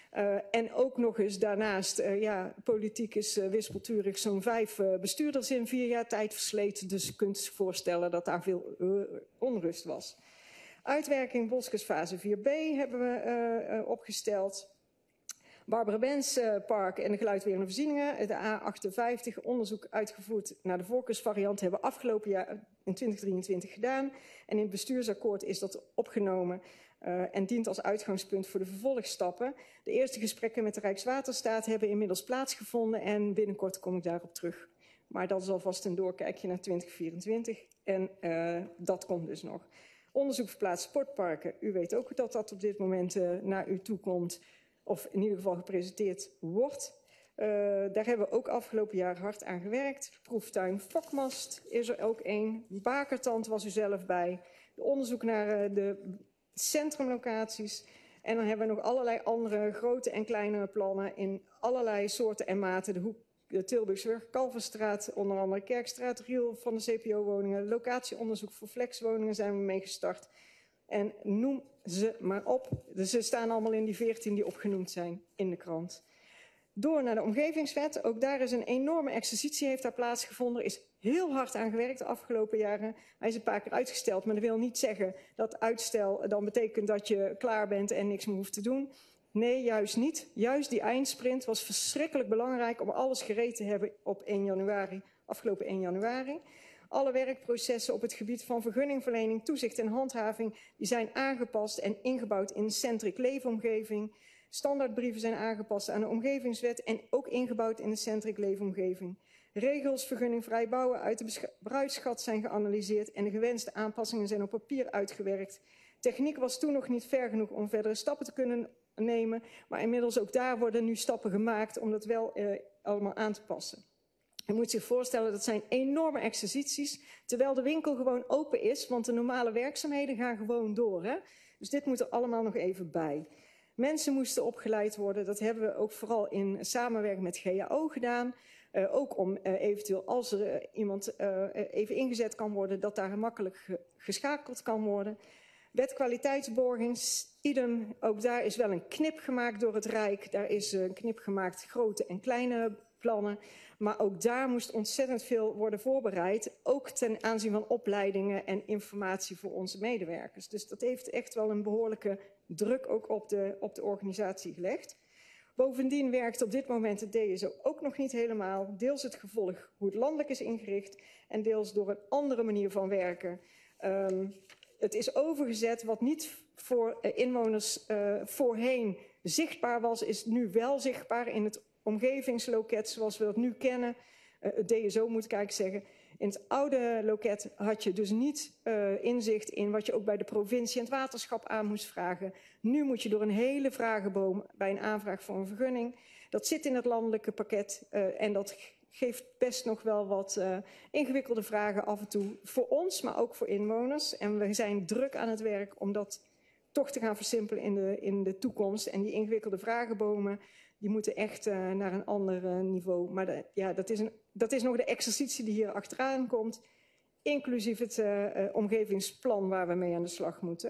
Uh, en ook nog eens daarnaast, uh, ja, politiek is uh, wispelturig, zo'n vijf uh, bestuurders in vier jaar tijd versleten. Dus je kunt je voorstellen dat daar veel uh, onrust was. Uitwerking Boskers fase vier B hebben we uh, uh, opgesteld. Barbara Benz uh, Park en de geluidwerende voorzieningen. De A achtenvijftig, onderzoek uitgevoerd naar de voorkeursvariant, hebben we afgelopen jaar in twintig drieëntwintig gedaan. En in het bestuursakkoord is dat opgenomen. Uh, en dient als uitgangspunt voor de vervolgstappen. De eerste gesprekken met de Rijkswaterstaat hebben inmiddels plaatsgevonden en binnenkort kom ik daarop terug. Maar dat is alvast een doorkijkje naar twintig vierentwintig en uh, dat komt dus nog. Onderzoek verplaatst sportparken. U weet ook dat dat op dit moment uh, naar u toe komt, of in ieder geval gepresenteerd wordt. Uh, daar hebben we ook afgelopen jaar hard aan gewerkt. Proeftuin Fokmast is er ook één. Bakertand was u zelf bij. De onderzoek naar uh, de centrumlocaties. En dan hebben we nog allerlei andere grote en kleinere plannen in allerlei soorten en maten. De hoek, de Tilburgsweg, Kalverstraat, onder andere Kerkstraat, Riel van de C P O-woningen. Locatieonderzoek voor flexwoningen zijn we mee gestart. En noem ze maar op. Dus ze staan allemaal in die veertien die opgenoemd zijn in de krant. Door naar de omgevingswet. Ook daar is een enorme exercitie heeft daar plaatsgevonden. Er is heel hard aan gewerkt de afgelopen jaren. Hij is een paar keer uitgesteld, maar dat wil niet zeggen dat uitstel dan betekent dat je klaar bent en niks meer hoeft te doen. Nee, juist niet. Juist die eindsprint was verschrikkelijk belangrijk om alles gereed te hebben op één januari, afgelopen één januari. Alle werkprocessen op het gebied van vergunningverlening, toezicht en handhaving, die zijn aangepast en ingebouwd in een centric leefomgeving. Standaardbrieven zijn aangepast aan de omgevingswet en ook ingebouwd in de centric leefomgeving. Regels vergunningvrij bouwen uit de bruikschat zijn geanalyseerd en de gewenste aanpassingen zijn op papier uitgewerkt. Techniek was toen nog niet ver genoeg om verdere stappen te kunnen nemen, maar inmiddels ook daar worden nu stappen gemaakt om dat wel eh, allemaal aan te passen. Je moet zich voorstellen, dat zijn enorme exercities, terwijl de winkel gewoon open is, want de normale werkzaamheden gaan gewoon door. Hè? Dus dit moet er allemaal nog even bij. Mensen moesten opgeleid worden, dat hebben we ook vooral in samenwerking met G A O gedaan. Uh, ook om uh, eventueel als er uh, iemand uh, even ingezet kan worden, dat daar makkelijk ge geschakeld kan worden. Wet kwaliteitsborging, idem, ook daar is wel een knip gemaakt door het Rijk. Daar is uh, een knip gemaakt, grote en kleine plannen. Maar ook daar moest ontzettend veel worden voorbereid. Ook ten aanzien van opleidingen en informatie voor onze medewerkers. Dus dat heeft echt wel een behoorlijke druk ook op de, op de organisatie gelegd. Bovendien werkt op dit moment het D S O ook nog niet helemaal. Deels het gevolg hoe het landelijk is ingericht en deels door een andere manier van werken. Um, het is overgezet wat niet voor uh, inwoners uh, voorheen zichtbaar was, is nu wel zichtbaar in het omgevingsloket zoals we dat nu kennen. Uh, het D S O moet ik eigenlijk zeggen. In het oude loket had je dus niet uh, inzicht in wat je ook bij de provincie en het waterschap aan moest vragen. Nu moet je door een hele vragenboom bij een aanvraag voor een vergunning. Dat zit in het landelijke pakket uh, en dat geeft best nog wel wat uh, ingewikkelde vragen af en toe voor ons, maar ook voor inwoners. En we zijn druk aan het werk om dat toch te gaan versimpelen in de, in de toekomst. En die ingewikkelde vragenbomen, die moeten echt uh, naar een ander uh, niveau. Maar de, ja, dat, is een, dat is nog de exercitie die hier achteraan komt, inclusief het uh, uh, omgevingsplan waar we mee aan de slag moeten.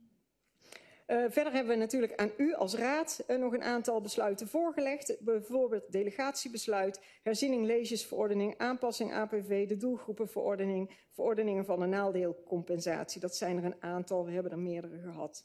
Uh, verder hebben we natuurlijk aan u als raad uh, nog een aantal besluiten voorgelegd. Bijvoorbeeld delegatiebesluit, herziening leesjesverordening, aanpassing A P V, de doelgroepenverordening, verordeningen van de naaldeelcompensatie. Dat zijn er een aantal, we hebben er meerdere gehad.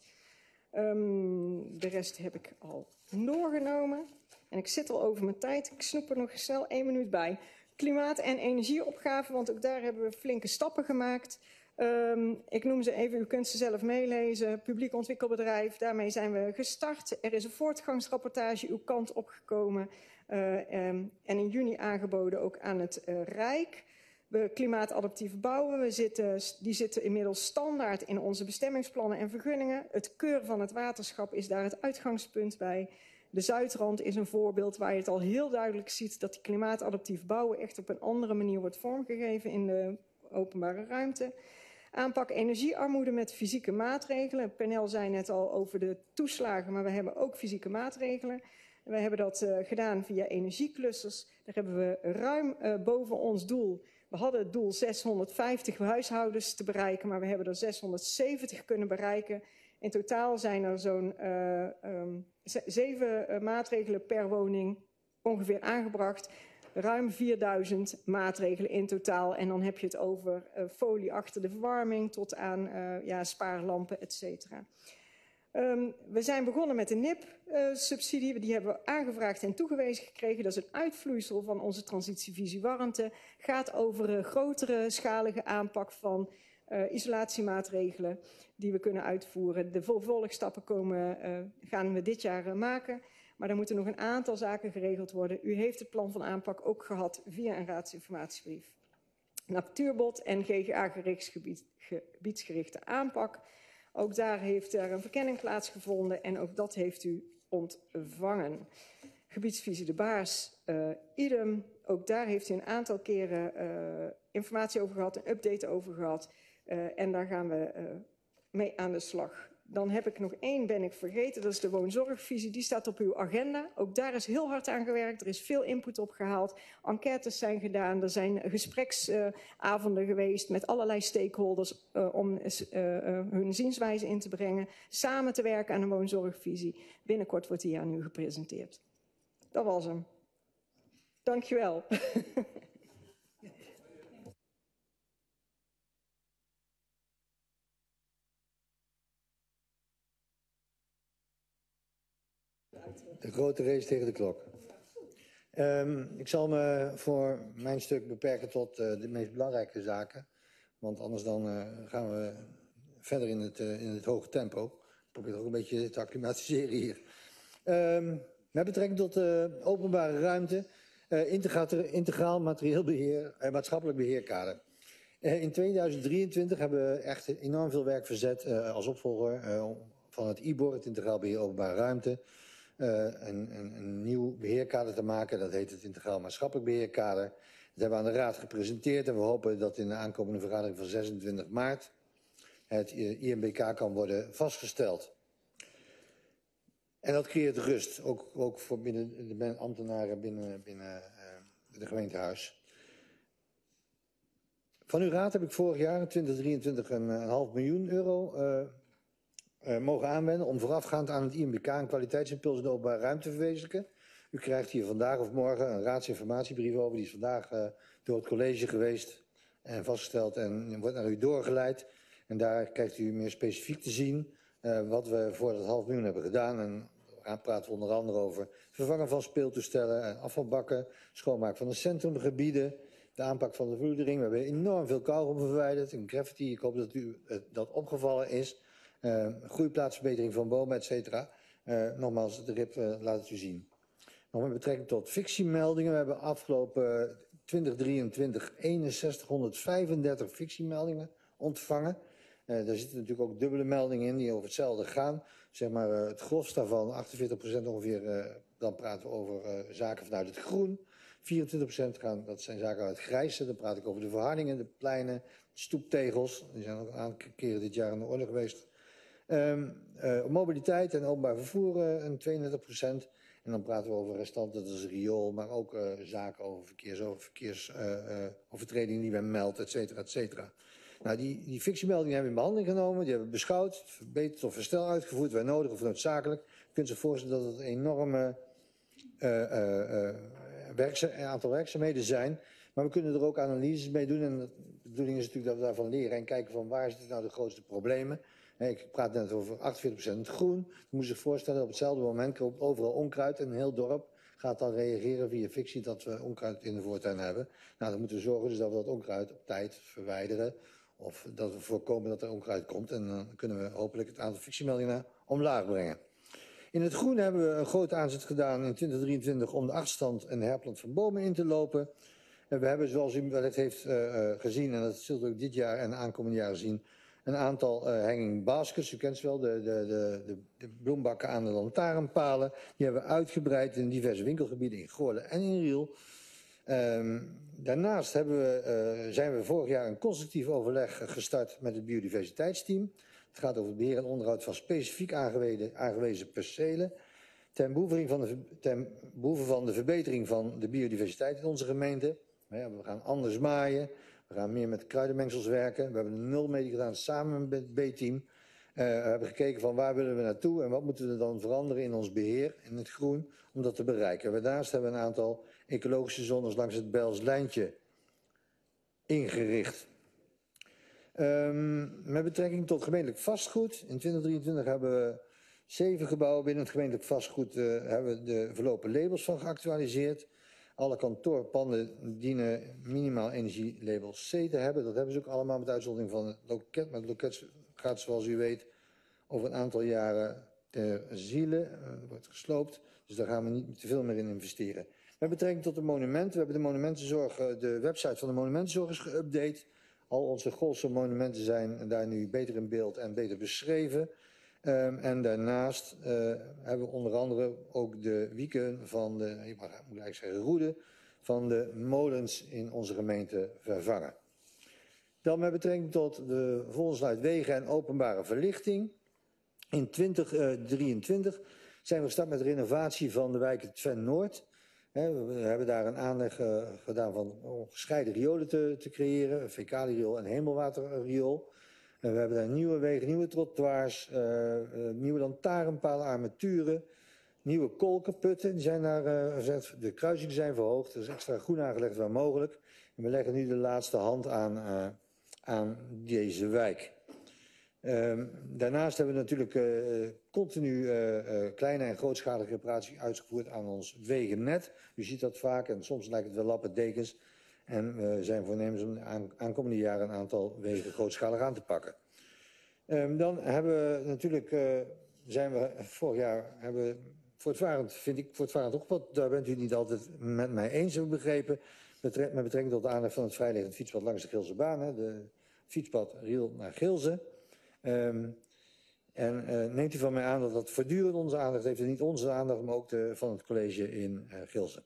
Um, de rest heb ik al doorgenomen. En ik zit al over mijn tijd, ik snoep er nog snel één minuut bij. Klimaat- en energieopgave, want ook daar hebben we flinke stappen gemaakt. Um, ik noem ze even, u kunt ze zelf meelezen. Publiek ontwikkelbedrijf, daarmee zijn we gestart. Er is een voortgangsrapportage uw kant opgekomen uh, um, en in juni aangeboden ook aan het uh, Rijk. We klimaatadaptief bouwen, we zitten, die zitten inmiddels standaard in onze bestemmingsplannen en vergunningen. Het keuren van het waterschap is daar het uitgangspunt bij. De Zuidrand is een voorbeeld waar je het al heel duidelijk ziet dat die klimaatadaptief bouwen echt op een andere manier wordt vormgegeven in de openbare ruimte. Aanpak energiearmoede met fysieke maatregelen. Pernel zei net al over de toeslagen, maar we hebben ook fysieke maatregelen. We hebben dat uh, gedaan via energieclusters. Daar hebben we ruim uh, boven ons doel. We hadden het doel zeshonderdvijftig huishoudens te bereiken, maar we hebben er zeshonderdzeventig kunnen bereiken. In totaal zijn er zo'n uh, um, zeven uh, maatregelen per woning ongeveer aangebracht. Ruim vierduizend maatregelen in totaal. En dan heb je het over uh, folie achter de verwarming tot aan uh, ja, spaarlampen, et cetera. Um, we zijn begonnen met de N I P-subsidie. Uh, die hebben we aangevraagd en toegewezen gekregen. Dat is een uitvloeisel van onze transitievisie warmte. Gaat over een grotere schalige aanpak van uh, isolatiemaatregelen die we kunnen uitvoeren. De vervolgstappen komen, uh, gaan we dit jaar uh, maken. Maar er moeten nog een aantal zaken geregeld worden. U heeft het plan van aanpak ook gehad via een raadsinformatiebrief. Natuurbod en G G A-gebiedsgerichte aanpak. Ook daar heeft er een verkenning plaatsgevonden en ook dat heeft u ontvangen. Gebiedsvisie de Baars, uh, idem. Ook daar heeft u een aantal keren uh, informatie over gehad, een update over gehad. Uh, en daar gaan we uh, mee aan de slag. Dan heb ik nog één, ben ik vergeten, dat is de woonzorgvisie. Die staat op uw agenda. Ook daar is heel hard aan gewerkt. Er is veel input op gehaald. Enquêtes zijn gedaan. Er zijn gespreksavonden uh, geweest met allerlei stakeholders uh, om uh, uh, hun zienswijze in te brengen. Samen te werken aan een woonzorgvisie. Binnenkort wordt die aan u gepresenteerd. Dat was hem. Dank je wel. De grote race tegen de klok. Um, ik zal me voor mijn stuk beperken tot uh, de meest belangrijke zaken. Want anders dan uh, gaan we verder in het, uh, in het hoge tempo. Ik probeer ook een beetje te acclimatiseren hier. Um, met betrekking tot uh, openbare ruimte, uh, integraal materieel beheer, uh, maatschappelijk beheerkader. Uh, in tweeduizend drieëntwintig hebben we echt enorm veel werk verzet uh, als opvolger uh, van het I B O R, het Integraal Beheer Openbare Ruimte. Uh, een, een, een nieuw beheerkader te maken, dat heet het Integraal Maatschappelijk Beheerkader. Dat hebben we aan de Raad gepresenteerd en we hopen dat in de aankomende vergadering van zesentwintig maart het I M B K kan worden vastgesteld. En dat creëert rust, ook, ook voor binnen de ambtenaren binnen, binnen uh, de gemeentehuis. Van uw raad heb ik vorig jaar in tweeduizend drieëntwintig een, een half miljoen euro uh, Uh, mogen aanwenden om voorafgaand aan het I M B K een kwaliteitsimpuls in de openbare ruimte te verwezenlijken. U krijgt hier vandaag of morgen een raadsinformatiebrief over. Die is vandaag uh, door het college geweest en vastgesteld en wordt naar u doorgeleid. En daar krijgt u meer specifiek te zien uh, wat we voor dat half miljoen hebben gedaan. En daar praten we onder andere over vervangen van speeltoestellen en afvalbakken, schoonmaak van de centrumgebieden, de aanpak van de vloedering. We hebben enorm veel kauwgom verwijderd en graffiti. Ik hoop dat u uh, dat opgevallen is. Uh, groeiplaatsverbetering van bomen, et cetera. Uh, nogmaals, de R I P uh, laat het u zien. Nog met betrekking tot fictiemeldingen. We hebben afgelopen tweeduizend drieëntwintig eenenzestighonderdvijfendertig fictiemeldingen ontvangen. Uh, daar zitten natuurlijk ook dubbele meldingen in die over hetzelfde gaan. Zeg maar uh, het gros daarvan, achtenveertig procent ongeveer, uh, dan praten we over uh, zaken vanuit het groen. vierentwintig procent gaan, dat zijn zaken uit het grijze. Dan praat ik over de verhardingen, de pleinen, stoeptegels. Die zijn ook een aantal keren dit jaar aan de orde geweest. Um, uh, mobiliteit en openbaar vervoer uh, een tweeëndertig procent. En dan praten we over restanten, dat is riool, maar ook uh, zaken over verkeersovertredingen uh, uh, die men meldt, et cetera, et cetera. Nou, die, die fictiemeldingen hebben we in behandeling genomen, die hebben we beschouwd, verbeterd of verstel uitgevoerd, waar nodig of noodzakelijk. Je kunt zich voorstellen dat het een enorme uh, uh, uh, werkza- aantal werkzaamheden zijn. Maar we kunnen er ook analyses mee doen en de bedoeling is natuurlijk dat we daarvan leren en kijken van waar zitten nou de grootste problemen. Ik praat net over achtenveertig procent groen. Je moet zich voorstellen, op hetzelfde moment komt overal onkruid en een heel dorp gaat dan reageren via fictie dat we onkruid in de voortuin hebben. Nou, dan moeten we zorgen dus dat we dat onkruid op tijd verwijderen. Of dat we voorkomen dat er onkruid komt. En dan kunnen we hopelijk het aantal fictiemeldingen omlaag brengen. In het groen hebben we een grote aanzet gedaan in tweeduizend drieëntwintig om de achterstand en de herplant van bomen in te lopen. En we hebben, zoals u wellicht heeft uh, gezien, en dat zult u ook dit jaar en de aankomende jaren zien, een aantal uh, hanging baskets, u kent ze wel, de, de, de, de, de bloembakken aan de lantaarnpalen. Die hebben we uitgebreid in diverse winkelgebieden in Goorlen en in Riel. Um, daarnaast hebben we, uh, zijn we vorig jaar een constructief overleg gestart met het biodiversiteitsteam. Het gaat over het beheer en onderhoud van specifiek aangewezen, aangewezen percelen. Ten behoeve, van de, ten behoeve van de verbetering van de biodiversiteit in onze gemeente. Ja, we gaan anders maaien. We gaan meer met kruidenmengsels werken. We hebben een nulmeting gedaan samen met het B-team. we hebben gekeken van waar willen we naartoe en wat moeten we dan veranderen in ons beheer, in het groen, om dat te bereiken. Daarnaast hebben we een aantal ecologische zones langs het Bijlslijntje ingericht. Um, met betrekking tot gemeentelijk vastgoed. In twintig drieëntwintig hebben we zeven gebouwen binnen het gemeentelijk vastgoed. Uh, hebben we de verlopen labels van geactualiseerd. Alle kantoorpanden dienen minimaal energielabel C te hebben. Dat hebben ze ook allemaal met uitzondering van het loket. Maar het loket gaat, zoals u weet, over een aantal jaren ter ziele. Uh, wordt gesloopt. Dus daar gaan we niet te veel meer in investeren. Met betrekking tot de monumenten. We hebben de monumentenzorg, de website van de monumentenzorg is geüpdate. Al onze Golse monumenten zijn daar nu beter in beeld en beter beschreven. Um, en daarnaast uh, hebben we onder andere ook de wieken van de, ik moet eigenlijk zeggen roede, van de molens in onze gemeente vervangen. Dan met betrekking tot de volgende slide wegen en openbare verlichting. In twintig drieëntwintig zijn we gestart met de renovatie van de wijk Tven Noord. He, we hebben daar een aanleg uh, gedaan van om gescheiden riolen te, te creëren, een fecalieriool en hemelwaterriool. Uh, we hebben daar nieuwe wegen, nieuwe trottoirs, uh, uh, nieuwe lantaarnpalen, armaturen, nieuwe kolkenputten. Die zijn daar uh, gezet. De kruisingen zijn verhoogd, er is extra groen aangelegd waar mogelijk. En we leggen nu de laatste hand aan, uh, aan deze wijk. Um, daarnaast hebben we natuurlijk uh, continu uh, uh, kleine en grootschalige reparaties uitgevoerd aan ons wegennet. U ziet dat vaak en soms lijkt het wel lappendekens. En we zijn voornemens om aan aankomende jaren een aantal wegen grootschalig aan te pakken. Um, dan hebben we natuurlijk, uh, zijn we vorig jaar, hebben we voortvarend, vind ik voortvarend ook wat, daar bent u niet altijd met mij eens, heb ik begrepen, met betrekking tot de aandacht van het vrijliggend fietspad langs de Geelse baan, hè, de fietspad Riel naar Geelze. Um, en uh, neemt u van mij aan dat dat voortdurend onze aandacht heeft, en niet onze aandacht, maar ook de, van het college in uh, Geelze.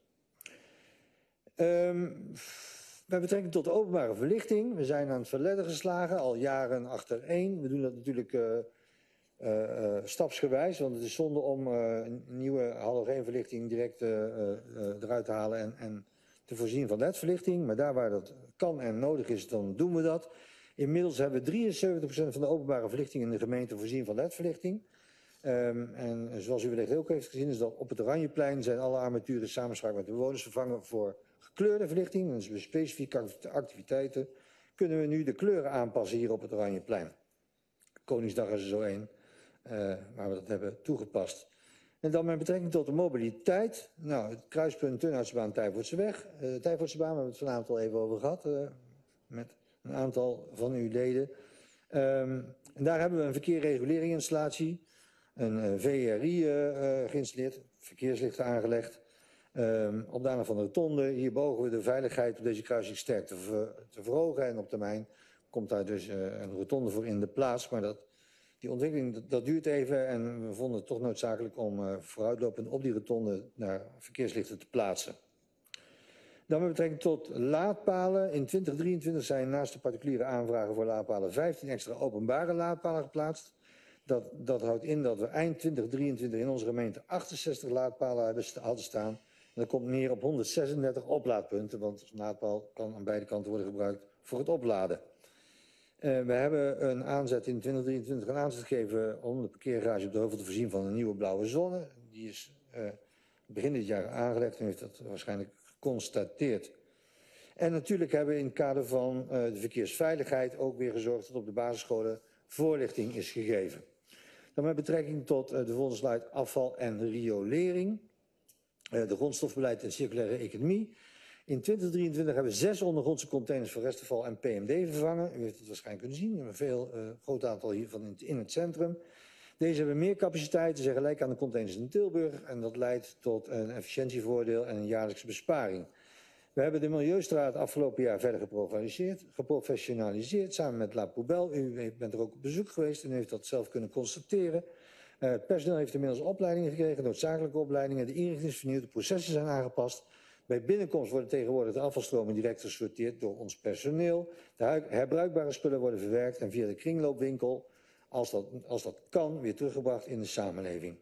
Um, met betrekking tot de openbare verlichting, we zijn aan het verledden geslagen, al jaren achtereen. We doen dat natuurlijk uh, uh, uh, stapsgewijs, want het is zonde om uh, een nieuwe halogeenverlichting direct uh, uh, eruit te halen en, en te voorzien van L E D-verlichting. Maar daar waar dat kan en nodig is, dan doen we dat. Inmiddels hebben we drieënzeventig procent van de openbare verlichting in de gemeente voorzien van L E D-verlichting. Um, en zoals u wellicht ook heeft gezien, is dat op het Oranjeplein zijn alle armaturen samenspraak met de bewoners vervangen voor gekleurde verlichting. Dus bij specifieke activiteiten kunnen we nu de kleuren aanpassen hier op het Oranjeplein. Koningsdag is er zo één, uh, waar we dat hebben toegepast. En dan met betrekking tot de mobiliteit. Nou, het kruispunt Turnhoutsebaan, Tijvoordseweg. Uh, Tijvoordsebaan, we hebben het vanavond al even over gehad uh, met een aantal van uw leden. Um, en daar hebben we een verkeerreguleringsinstallatie, een uh, V R I uh, uh, geïnstalleerd, verkeerslichten aangelegd. Um, op de aandacht van de rotonde, hier bogen we de veiligheid op deze kruising sterk te, ver, te verhogen. En op termijn komt daar dus uh, een rotonde voor in de plaats. Maar dat, die ontwikkeling, dat, dat duurt even en we vonden het toch noodzakelijk om uh, vooruitlopend op die rotonde naar verkeerslichten te plaatsen. Dan met betrekking tot laadpalen. In twintig drieëntwintig zijn naast de particuliere aanvragen voor laadpalen vijftien extra openbare laadpalen geplaatst. Dat, dat houdt in dat we eind twintig drieëntwintig in onze gemeente achtenzestig laadpalen hebben, hadden staan. En dat komt neer op honderdzesendertig oplaadpunten, want een laadpaal kan aan beide kanten worden gebruikt voor het opladen. Uh, we hebben een aanzet in twintig drieëntwintig een aanzet gegeven om de parkeergarage op de Heuvel te voorzien van een nieuwe blauwe zone. Die is uh, begin dit jaar aangelegd en heeft dat waarschijnlijk geconstateerd. En natuurlijk hebben we in het kader van uh, de verkeersveiligheid ook weer gezorgd dat op de basisscholen voorlichting is gegeven. Dan met betrekking tot uh, de volgende slide afval en riolering. Uh, de grondstofbeleid en circulaire economie. In twintig drieëntwintig hebben we zes ondergrondse containers voor restafval en P M D vervangen. U heeft het waarschijnlijk kunnen zien. We hebben een veel, uh, groot aantal hiervan in het, in het centrum. Deze hebben meer capaciteit, zijn gelijk aan de containers in Tilburg. En dat leidt tot een efficiëntievoordeel en een jaarlijkse besparing. We hebben de Milieustraat afgelopen jaar verder geprofessionaliseerd, geprofessionaliseerd samen met La Poubelle. U bent er ook op bezoek geweest en heeft dat zelf kunnen constateren. Uh, het personeel heeft inmiddels opleidingen gekregen, noodzakelijke opleidingen. De inrichting is vernieuwd, de processen zijn aangepast. Bij binnenkomst worden tegenwoordig de afvalstromen direct gesorteerd door ons personeel. De herbruikbare spullen worden verwerkt en via de kringloopwinkel, als dat, als dat kan, weer teruggebracht in de samenleving.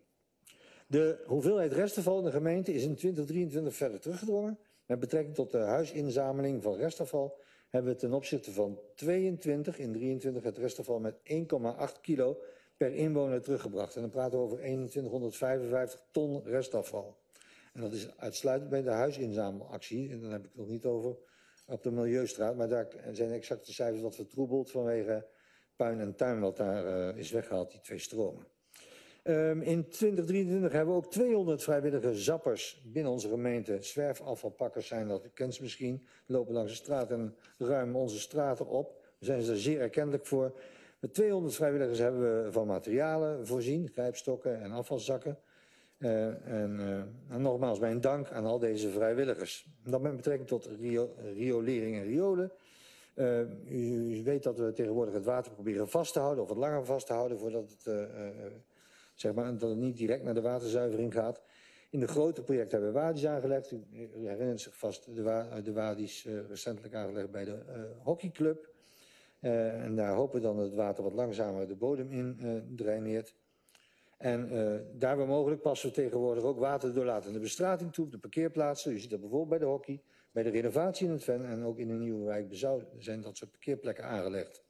De hoeveelheid restafval in de gemeente is in twintig drieëntwintig verder teruggedrongen. Met betrekking tot de huisinzameling van restafval hebben we ten opzichte van tweeëntwintig in drieëntwintig het restafval met één komma acht kilo per inwoner teruggebracht. En dan praten we over eenentwintighonderdvijfenvijftig ton restafval. En dat is uitsluitend bij de huisinzamelactie. En dan heb ik het nog niet over op de Milieustraat. Maar daar zijn exact de cijfers wat vertroebeld vanwege puin en tuin wat daar uh, is weggehaald, die twee stromen. Um, in twintig drieëntwintig hebben we ook tweehonderd vrijwillige zappers binnen onze gemeente. Zwerfafvalpakkers zijn dat, u kent ze misschien. Lopen langs de straat en ruimen onze straten op. We zijn er zeer erkentelijk voor. Met tweehonderd vrijwilligers hebben we van materialen voorzien, grijpstokken en afvalzakken. Uh, en, uh, en nogmaals mijn dank aan al deze vrijwilligers. Dat met betrekking tot rio riolering en riolen. Uh, u, u weet dat we tegenwoordig het water proberen vast te houden, of wat langer vast te houden, voordat het, uh, uh, zeg maar, dat het niet direct naar de waterzuivering gaat. In de grote projecten hebben we wadi's aangelegd. U, u herinnert zich vast de, wa de wadi's uh, recentelijk aangelegd bij de uh, hockeyclub. Uh, en daar hopen we dan dat het water wat langzamer de bodem in uh, draineert. En uh, daar waar mogelijk passen we tegenwoordig ook water doorlatende bestrating toe op de parkeerplaatsen. U ziet dat bijvoorbeeld bij de hockey, bij de renovatie in het Ven en ook in de nieuwe wijk Bezouw zijn dat soort parkeerplekken aangelegd.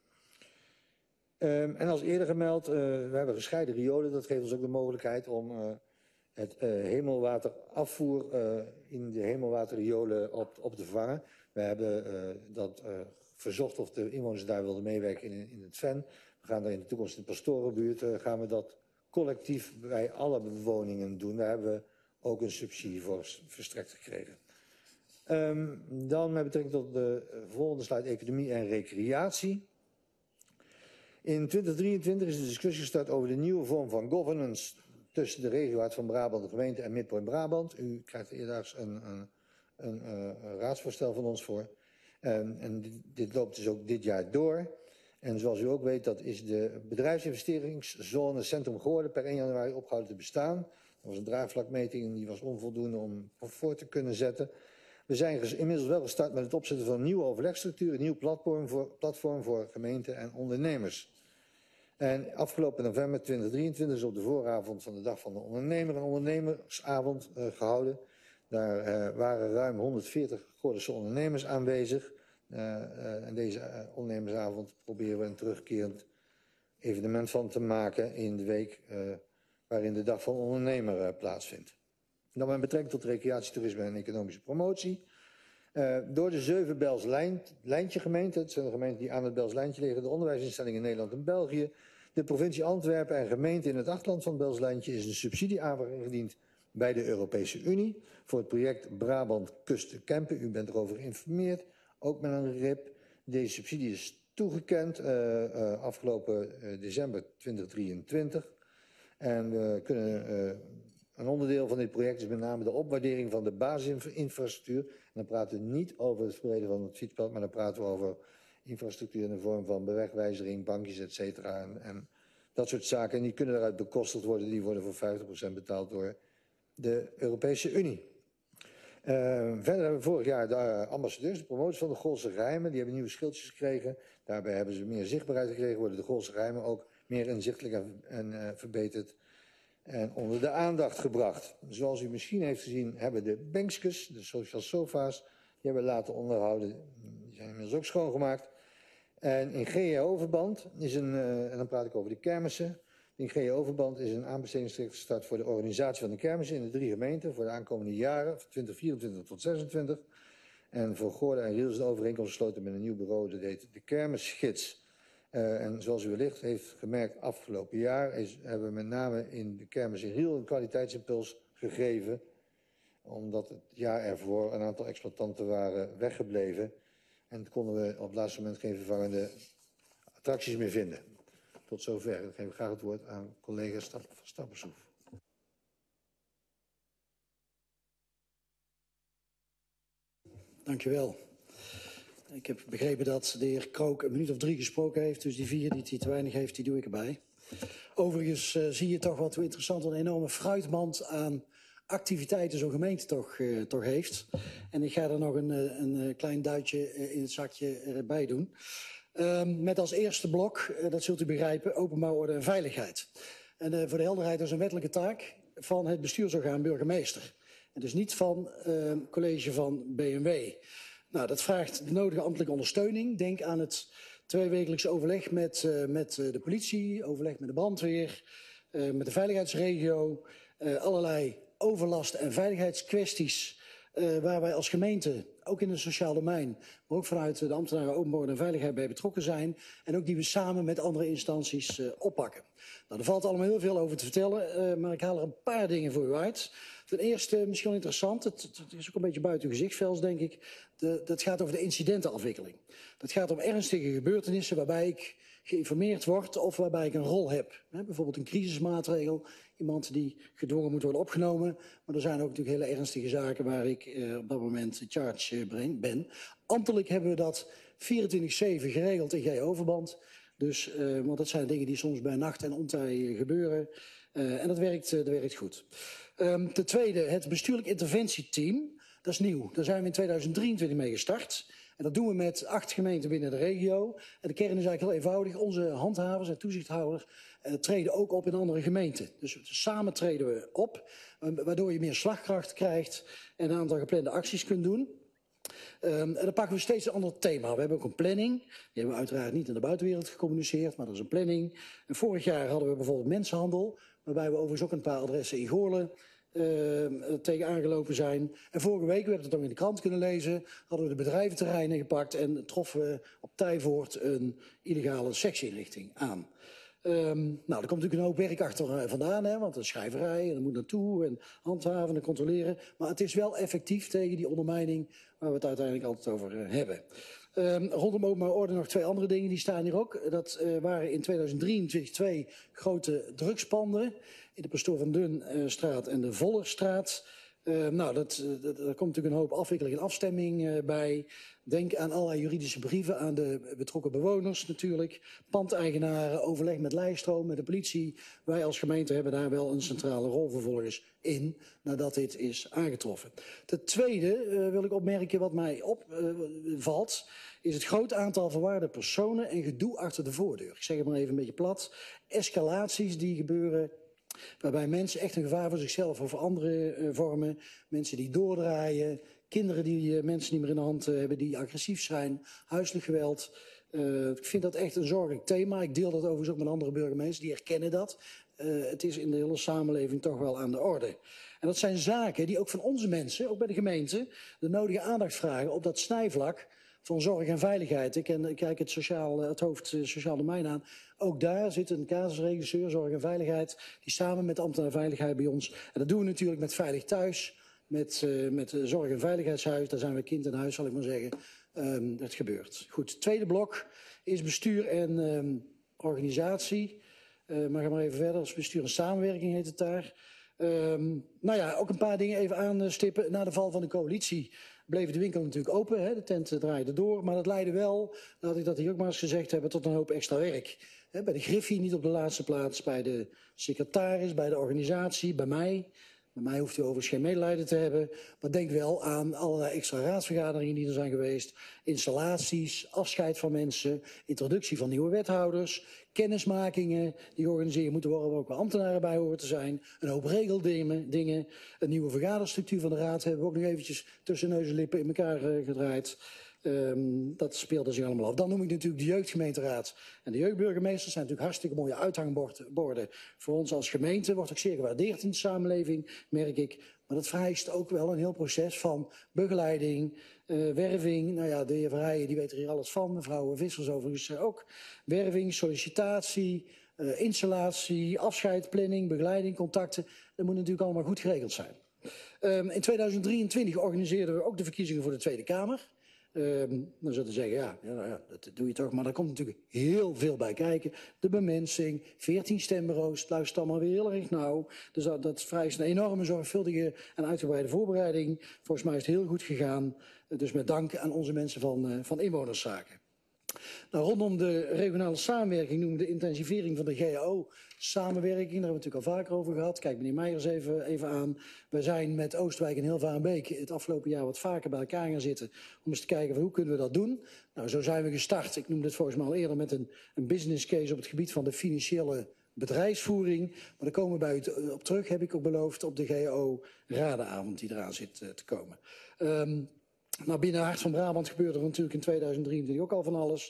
Um, en als eerder gemeld, uh, we hebben gescheiden riolen. Dat geeft ons ook de mogelijkheid om uh, het uh, hemelwaterafvoer uh, in de hemelwaterriolen op, op te vangen. We hebben uh, dat uh, verzocht of de inwoners daar wilden meewerken in, in het Ven. We gaan daar in de toekomst in de pastorenbuurt uh, gaan we dat collectief bij alle bewoningen doen. Daar hebben we ook een subsidie voor verstrekt gekregen. Um, dan met betrekking tot de volgende slide, economie en recreatie. In twintig drieëntwintig is de discussie gestart over de nieuwe vorm van governance tussen de regioraad van Brabant, de gemeente en Midpoint Brabant. U krijgt eerdaags een, een, een, een raadsvoorstel van ons voor. Um, en dit, dit loopt dus ook dit jaar door. En zoals u ook weet, dat is de bedrijfsinvesteringszone Centrum geworden per één januari opgehouden te bestaan. Dat was een draagvlakmeting en die was onvoldoende om voor te kunnen zetten. We zijn inmiddels wel gestart met het opzetten van een nieuwe overlegstructuur, een nieuw platform voor, platform voor gemeenten en ondernemers. En afgelopen november twintig drieëntwintig is op de vooravond van de Dag van de Ondernemer een ondernemersavond uh, gehouden. Daar uh, waren ruim honderdveertig Gordense ondernemers aanwezig. Uh, uh, en deze uh, ondernemersavond proberen we een terugkerend evenement van te maken in de week uh, waarin de Dag van de Ondernemer uh, plaatsvindt. Dan met betrekking tot recreatie, toerisme en economische promotie. Uh, door de zeven Bels lijntje gemeenten, het zijn de gemeenten die aan het Bels lijntje liggen, de onderwijsinstellingen in Nederland en België, de provincie Antwerpen en gemeenten in het achterland van het Bels lijntje is een subsidieaanvraag ingediend bij de Europese Unie voor het project Brabant Kusten Campen. U bent erover geïnformeerd, ook met een R I P. Deze subsidie is toegekend uh, uh, afgelopen uh, december twintig drieëntwintig. En we kunnen, uh, een onderdeel van dit project is met name de opwaardering van de basisinfrastructuur. En dan praten we niet over het verbreden van het fietspad, maar dan praten we over infrastructuur in de vorm van bewegwijzering, bankjes, et cetera. En, en dat soort zaken. En die kunnen daaruit bekostigd worden. Die worden voor vijftig procent betaald door de Europese Unie. Uh, verder hebben we vorig jaar de uh, ambassadeurs, de promotors van de Goolse Geheimen. Die hebben nieuwe schildjes gekregen. Daarbij hebben ze meer zichtbaarheid gekregen. Worden de Goolse Geheimen ook meer inzichtelijk en, en uh, verbeterd. En onder de aandacht gebracht. Zoals u misschien heeft gezien hebben de bankskes, de social sofa's, die hebben we laten onderhouden. Die zijn inmiddels ook schoongemaakt. En in G E O-verband is een, uh, en dan praat ik over de kermissen. In G E O-verband is een aanbestedingstraject gestart voor de organisatie van de kermissen in de drie gemeenten voor de aankomende jaren, van twintig vierentwintig tot zesentwintig. En voor Goorlen en Riel is de overeenkomst gesloten met een nieuw bureau, dat heet de Kermisgids. Uh, en zoals u wellicht heeft gemerkt, afgelopen jaar is, hebben we met name in de kermis in Riel een kwaliteitsimpuls gegeven. Omdat het jaar ervoor een aantal exploitanten waren weggebleven. En konden we op het laatste moment geen vervangende attracties meer vinden. Tot zover. Dan geef ik graag het woord aan collega Stap, van Stappershoef. Dank u wel. Ik heb begrepen dat de heer Krook een minuut of drie gesproken heeft. Dus die vier die hij te weinig heeft, die doe ik erbij. Overigens uh, zie je toch wat interessant, een enorme fruitmand aan activiteiten zo'n gemeente toch, uh, toch heeft. En ik ga er nog een, een, een klein duitje uh, in het zakje erbij doen. Uh, met als eerste blok, uh, dat zult u begrijpen, openbouw, orde en veiligheid. En uh, voor de helderheid, dat is een wettelijke taak van het bestuursorgaan burgemeester. En dus niet van het uh, college van B M W. Nou, dat vraagt de nodige ambtelijke ondersteuning. Denk aan het Tweewekelijks overleg met, uh, met uh, de politie, overleg met de brandweer, uh, met de veiligheidsregio. Uh, allerlei overlast- en veiligheidskwesties uh, waar wij als gemeente, ook in het sociaal domein, maar ook vanuit de ambtenaren openbaar en veiligheid bij betrokken zijn. En ook die we samen met andere instanties uh, oppakken. Nou, er valt allemaal heel veel over te vertellen, uh, maar ik haal er een paar dingen voor u uit. Ten eerste, misschien wel interessant, het, het is ook een beetje buiten uw gezichtsveld, denk ik. De, dat gaat over de incidentenafwikkeling. Dat gaat om ernstige gebeurtenissen waarbij ik geïnformeerd word of waarbij ik een rol heb. He, bijvoorbeeld een crisismaatregel, iemand die gedwongen moet worden opgenomen. Maar er zijn ook natuurlijk hele ernstige zaken waar ik uh, op dat moment in charge uh, ben. Ambtelijk hebben we dat vierentwintig zeven geregeld in G O-verband. Dus, uh, want dat zijn dingen die soms bij nacht en ontij uh, gebeuren. Uh, en dat werkt, uh, dat werkt goed. Um, ten tweede, het bestuurlijk interventieteam. Dat is nieuw. Daar zijn we in tweeduizend drieëntwintig mee gestart. En dat doen we met acht gemeenten binnen de regio. En de kern is eigenlijk heel eenvoudig. Onze handhavers en toezichthouders uh, treden ook op in andere gemeenten. Dus samen treden we op, waardoor je meer slagkracht krijgt en een aantal geplande acties kunt doen. Um, en dan pakken we steeds een ander thema. We hebben ook een planning. Die hebben we uiteraard niet in de buitenwereld gecommuniceerd, maar dat is een planning. En vorig jaar hadden we bijvoorbeeld mensenhandel, waarbij we overigens ook een paar adressen in Goorlen Uh, tegen aangelopen zijn. En vorige week, we hebben het ook in de krant kunnen lezen, hadden we de bedrijventerreinen gepakt en troffen we op Tijvoort een illegale seksinrichting aan. Um, nou, er komt natuurlijk een hoop werk achter vandaan, hè, want een schrijverij, en er moet naartoe en handhaven en controleren. Maar het is wel effectief tegen die ondermijning waar we het uiteindelijk altijd over uh, hebben. Um, rondom openbare orde nog twee andere dingen, die staan hier ook. Dat uh, waren in tweeduizend drieëntwintig twee grote drugspanden in de Pastoor van Dunstraat en de Vollerstraat. Uh, nou, dat, dat, daar komt natuurlijk een hoop afwikkeling en afstemming uh, bij. Denk aan allerlei juridische brieven aan de betrokken bewoners natuurlijk. Pandeigenaren, overleg met Lijstroom, met de politie. Wij als gemeente hebben daar wel een centrale rol vervolgens in, nadat dit is aangetroffen. Ten tweede uh, wil ik opmerken wat mij opvalt, uh, is het groot aantal verwaarde personen en gedoe achter de voordeur. Ik zeg het maar even een beetje plat. Escalaties die gebeuren, waarbij mensen echt een gevaar voor zichzelf of voor anderen uh, vormen. Mensen die doordraaien, kinderen die uh, mensen niet meer in de hand uh, hebben, die agressief zijn, huiselijk geweld. Uh, ik vind dat echt een zorgelijk thema. Ik deel dat overigens ook met andere burgemeesters, die herkennen dat. Uh, het is in de hele samenleving toch wel aan de orde. En dat zijn zaken die ook van onze mensen, ook bij de gemeente, de nodige aandacht vragen op dat snijvlak van zorg en veiligheid. Ik, ken, ik kijk het, sociaal, het hoofd uh, sociaal domein aan. Ook daar zit een casusregisseur zorg en veiligheid, die samen met de ambtenaar veiligheid bij ons. En dat doen we natuurlijk met Veilig Thuis, met, uh, met uh, Zorg- en Veiligheidshuis. Daar zijn we kind in huis, zal ik maar zeggen. Um, dat gebeurt. Goed, tweede blok is bestuur en um, organisatie. Uh, maar ga maar even verder. Als bestuur en samenwerking heet het daar. Um, nou ja, ook een paar dingen even aanstippen. Na de val van de coalitie bleef de winkel natuurlijk open. Hè? De tent draaide door. Maar dat leidde wel, laat ik dat hier ook maar eens gezegd hebben, tot een hoop extra werk. Hè? Bij de Griffie niet op de laatste plaats. Bij de secretaris, bij de organisatie, bij mij. Bij mij hoeft u overigens geen medelijden te hebben. Maar denk wel aan allerlei extra raadsvergaderingen die er zijn geweest. Installaties, afscheid van mensen, introductie van nieuwe wethouders, kennismakingen die georganiseerd moeten worden waar ook wel ambtenaren bij horen te zijn. Een hoop regeldingen, dingen, een nieuwe vergaderstructuur van de raad hebben we ook nog eventjes tussen neus en lippen in elkaar uh, gedraaid. Um, dat speelde zich allemaal af. Dan noem ik natuurlijk de jeugdgemeenteraad en de jeugdburgemeesters. zijn natuurlijk hartstikke mooie uithangborden voor ons als gemeente. Wordt ook zeer gewaardeerd in de samenleving, merk ik. Maar dat vereist ook wel een heel proces van begeleiding, uh, werving. Nou ja, de heer Verheijen die weet er hier alles van. Mevrouw Vissers overigens ook. Werving, sollicitatie, uh, installatie, afscheidplanning, begeleiding, contacten. Dat moet natuurlijk allemaal goed geregeld zijn. Um, in tweeduizend drieëntwintig organiseerden we ook de verkiezingen voor de Tweede Kamer. Um, dan zou je zeggen, ja, ja, nou ja, dat doe je toch. Maar daar komt natuurlijk heel veel bij kijken. De bemensing, veertien stembureaus, het luistert allemaal weer heel erg nauw. Dus dat, dat vereist een enorme zorgvuldige en uitgebreide voorbereiding. Volgens mij is het heel goed gegaan. Dus met dank aan onze mensen van, uh, van inwonerszaken. Nou, rondom de regionale samenwerking noemen we de intensivering van de G A O-samenwerking. Daar hebben we het natuurlijk al vaker over gehad. Kijk meneer Meijers even, even aan. We zijn met Oostwijk en Hilvarenbeek het afgelopen jaar wat vaker bij elkaar gaan zitten. Om eens te kijken van hoe kunnen we dat doen. Nou, zo zijn we gestart. Ik noemde het volgens mij al eerder met een, een business case op het gebied van de financiële bedrijfsvoering. Maar daar komen we bij u op terug, heb ik ook beloofd, op de G A O-radenavond die eraan zit uh, te komen. Um, Nou, binnen Hart van Brabant gebeurde er natuurlijk in tweeduizend drieëntwintig ook al van alles.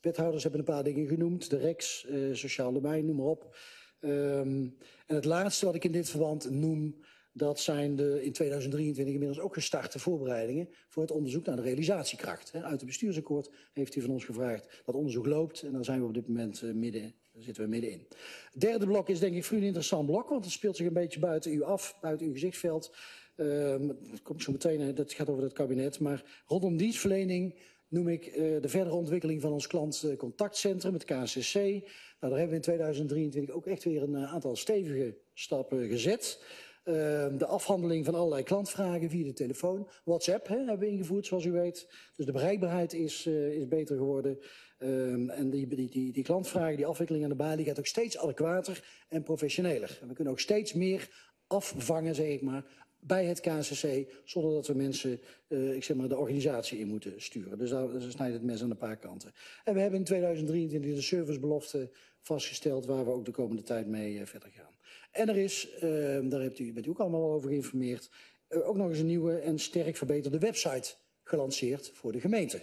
Wethouders hebben een paar dingen genoemd. De R E X, uh, sociaal domein, noem maar op. Um, en het laatste wat ik in dit verband noem, dat zijn de in tweeduizend drieëntwintig inmiddels ook gestarte voorbereidingen voor het onderzoek naar de realisatiekracht. He, uit het bestuursakkoord heeft u van ons gevraagd dat onderzoek loopt en daar zijn we op dit moment uh, midden, daar zitten we middenin. Het derde blok is denk ik voor u een interessant blok, want het speelt zich een beetje buiten u af, buiten uw gezichtsveld. Uh, dat komt zo meteen, dat gaat over het kabinet, maar rondom dienstverlening noem ik uh, de verdere ontwikkeling van ons klantcontactcentrum, het K C C. Nou, daar hebben we in tweeduizend drieëntwintig ook echt weer een uh, aantal stevige stappen gezet. Uh, de afhandeling van allerlei klantvragen via de telefoon. WhatsApp hè, hebben we ingevoerd, zoals u weet. Dus de bereikbaarheid is, uh, is beter geworden. Um, en die, die, die, die klantvragen, die afwikkeling aan de balie gaat ook steeds adequater en professioneler. En we kunnen ook steeds meer afvangen, zeg ik maar, bij het K C C, zonder dat we mensen, uh, ik zeg maar, de organisatie in moeten sturen. Dus daar, daar snijdt het mes aan een paar kanten. En we hebben in tweeduizend drieëntwintig de servicebelofte vastgesteld, waar we ook de komende tijd mee uh, verder gaan. En er is, uh, daar hebt u, bent u ook allemaal over geïnformeerd, uh, ook nog eens een nieuwe en sterk verbeterde website gelanceerd voor de gemeente.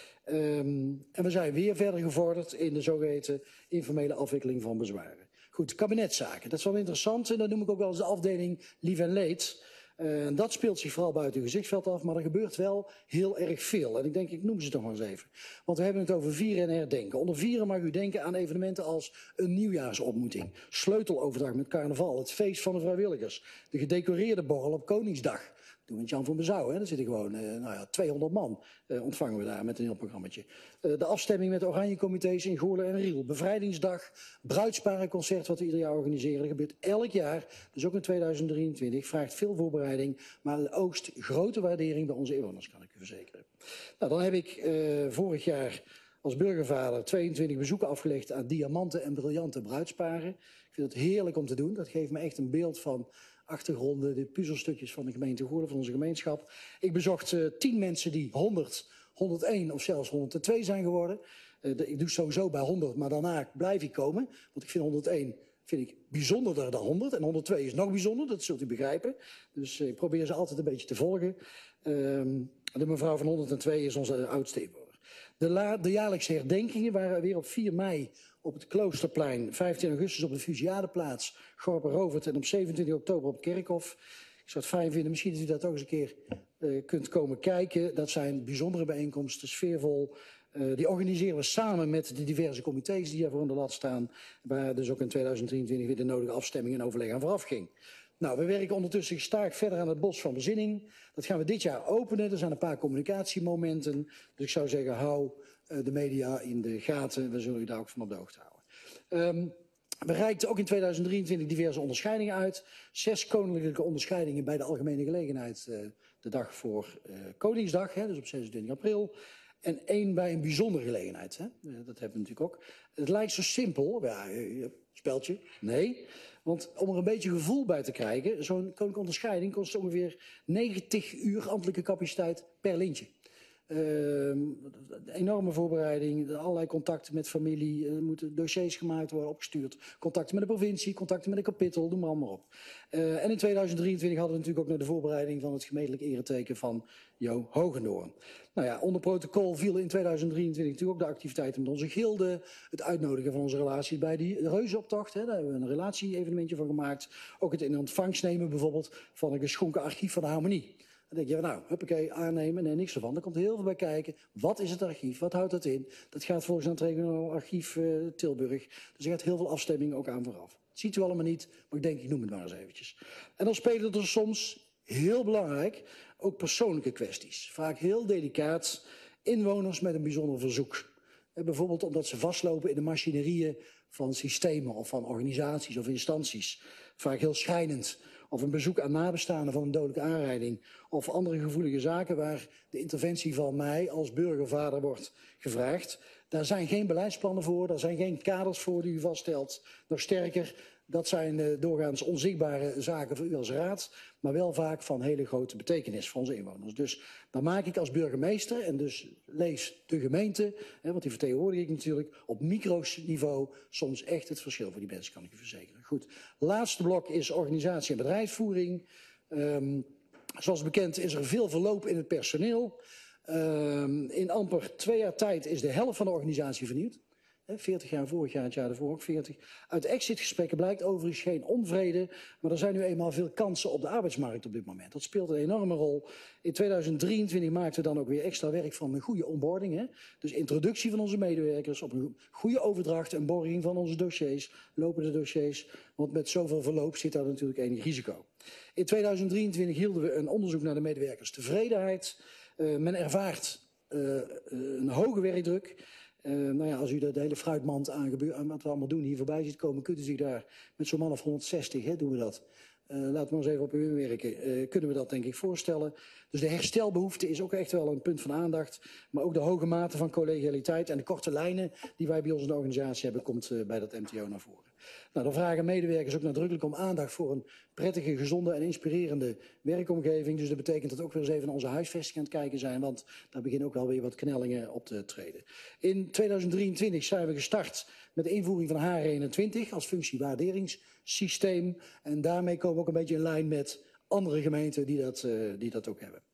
Um, en we zijn weer verder gevorderd in de zogeheten informele afwikkeling van bezwaren. Goed, kabinetszaken, dat is wel interessant en dat noem ik ook wel eens de afdeling lief en leed. Uh, en dat speelt zich vooral buiten uw gezichtsveld af, maar er gebeurt wel heel erg veel. En ik denk, ik noem ze toch maar eens even. Want we hebben het over vieren en herdenken. Onder vieren mag u denken aan evenementen als een nieuwjaarsontmoeting, sleuteloverdracht met carnaval, het feest van de vrijwilligers, de gedecoreerde borrel op Koningsdag. Doen we in Jan van Bezouw, hè? Daar zitten gewoon uh, nou ja, tweehonderd man uh, ontvangen we daar met een heel programmaatje. Uh, de afstemming met de Oranje Comité's in Goorlen en Riel. Bevrijdingsdag, bruidsparenconcert wat we ieder jaar organiseren. Dat gebeurt elk jaar, dus ook in tweeduizend drieëntwintig. Vraagt veel voorbereiding, maar oogst grote waardering bij onze inwoners, kan ik u verzekeren. Nou, dan heb ik uh, vorig jaar als burgervader tweeëntwintig bezoeken afgelegd aan diamanten en briljante bruidsparen. Ik vind het heerlijk om te doen. Dat geeft me echt een beeld van achtergronden, de puzzelstukjes van de gemeente Goorlen, van onze gemeenschap. Ik bezocht uh, tien mensen die honderd, honderdéén of zelfs honderdtwee zijn geworden. Uh, de, ik doe sowieso bij honderd, maar daarna blijf ik komen. Want ik vind honderdéén vind ik bijzonderder dan honderd. En honderdtwee is nog bijzonder, dat zult u begrijpen. Dus uh, ik probeer ze altijd een beetje te volgen. Uh, de mevrouw van honderdtwee is onze oudste inwoner. De, la, de jaarlijkse herdenkingen waren weer op vier mei op het Kloosterplein, vijftien augustus op de Fusiliadeplaats, Gorpen-Rovert en op zevenentwintig oktober op het Kerkhof. Ik zou het fijn vinden, misschien dat u dat ook eens een keer uh, kunt komen kijken. Dat zijn bijzondere bijeenkomsten, sfeervol. Uh, die organiseren we samen met de diverse comité's die ervoor aan de lat staan, waar dus ook in tweeduizend drieëntwintig weer de nodige afstemming en overleg aan vooraf ging. Nou, we werken ondertussen gestaakt verder aan het Bos van Bezinning. Dat gaan we dit jaar openen. Er zijn een paar communicatiemomenten. Dus ik zou zeggen, hou uh, de media in de gaten. We zullen u daar ook van op de hoogte houden. Um, we reikten ook in tweeduizend drieëntwintig diverse onderscheidingen uit. Zes koninklijke onderscheidingen bij de algemene gelegenheid uh, de dag voor uh, Koningsdag, hè, dus op zesentwintig april. En één bij een bijzondere gelegenheid. Hè. Uh, dat hebben we natuurlijk ook. Het lijkt zo simpel. Ja, uh, speltje. Nee. Want om er een beetje gevoel bij te krijgen, zo'n koninklijke onderscheiding kost ongeveer negentig uur ambtelijke capaciteit per lintje. Uh, enorme voorbereiding, allerlei contacten met familie, er moeten dossiers gemaakt worden, opgestuurd. Contacten met de provincie, contacten met een kapittel, noem maar allemaal op. Uh, en in tweeduizend drieëntwintig hadden we natuurlijk ook nog de voorbereiding van het gemeentelijk ereteken van Jo Hogendoorn. Nou ja, onder protocol viel in tweeduizend drieëntwintig natuurlijk ook de activiteiten met onze gilde, het uitnodigen van onze relaties bij die reuzenoptocht. Hè, daar hebben we een relatie-evenementje van gemaakt. Ook het in ontvangst nemen bijvoorbeeld van een geschonken archief van de harmonie. Dan denk je, nou, huppakee, aannemen, nee, niks ervan. Er komt heel veel bij kijken. Wat is het archief? Wat houdt dat in? Dat gaat volgens het regionaal archief uh, Tilburg. Dus er gaat heel veel afstemming ook aan vooraf. Dat ziet u allemaal niet, maar ik denk, ik noem het maar eens eventjes. En dan spelen er soms, heel belangrijk, ook persoonlijke kwesties. Vaak heel delicaat, inwoners met een bijzonder verzoek. En bijvoorbeeld omdat ze vastlopen in de machinerieën van systemen of van organisaties of instanties. Vaak heel schrijnend. Of een bezoek aan nabestaanden van een dodelijke aanrijding. Of andere gevoelige zaken waar de interventie van mij als burgervader wordt gevraagd. Daar zijn geen beleidsplannen voor, daar zijn geen kaders voor die u vaststelt. Nog sterker, dat zijn uh, doorgaans onzichtbare zaken voor u als raad. Maar wel vaak van hele grote betekenis voor onze inwoners. Dus dan maak ik als burgemeester, en dus lees de gemeente, hè, want die vertegenwoordig ik natuurlijk, op microniveau soms echt het verschil voor die mensen, kan ik u verzekeren. Goed, laatste blok is organisatie en bedrijfsvoering. Um, zoals bekend is er veel verloop in het personeel. Uh, in amper twee jaar tijd is de helft van de organisatie vernieuwd. veertig jaar, vorig jaar, het jaar daarvoor ook veertig. Uit exitgesprekken blijkt overigens geen onvrede, maar er zijn nu eenmaal veel kansen op de arbeidsmarkt op dit moment. Dat speelt een enorme rol. In tweeduizend drieëntwintig maakten we dan ook weer extra werk van een goede onboarding. Hè? Dus introductie van onze medewerkers, op een goede overdracht en borging van onze dossiers, lopende dossiers. Want met zoveel verloop zit daar natuurlijk enig risico. In tweeduizend drieëntwintig hielden we een onderzoek naar de medewerkerstevredenheid. Uh, men ervaart uh, een hoge werkdruk. Uh, nou ja, als u de, de hele fruitmand aan wat we allemaal doen hier voorbij ziet komen, kunt u zich daar met zo'n man of honderdzestig, hè, doen we dat. Uh, laten we eens even op u inwerken. Uh, kunnen we dat denk ik voorstellen. Dus de herstelbehoefte is ook echt wel een punt van aandacht. Maar ook de hoge mate van collegialiteit en de korte lijnen die wij bij ons in de organisatie hebben, komt uh, bij dat M T O naar voren. Nou, dan vragen medewerkers ook nadrukkelijk om aandacht voor een prettige, gezonde en inspirerende werkomgeving. Dus dat betekent dat ook weer eens even naar onze huisvesting aan het kijken zijn, want daar beginnen ook wel weer wat knellingen op te treden. In tweeduizend drieëntwintig zijn we gestart met de invoering van H R eenentwintig als functiewaarderingssysteem. En daarmee komen we ook een beetje in lijn met andere gemeenten die dat, uh, die dat ook hebben.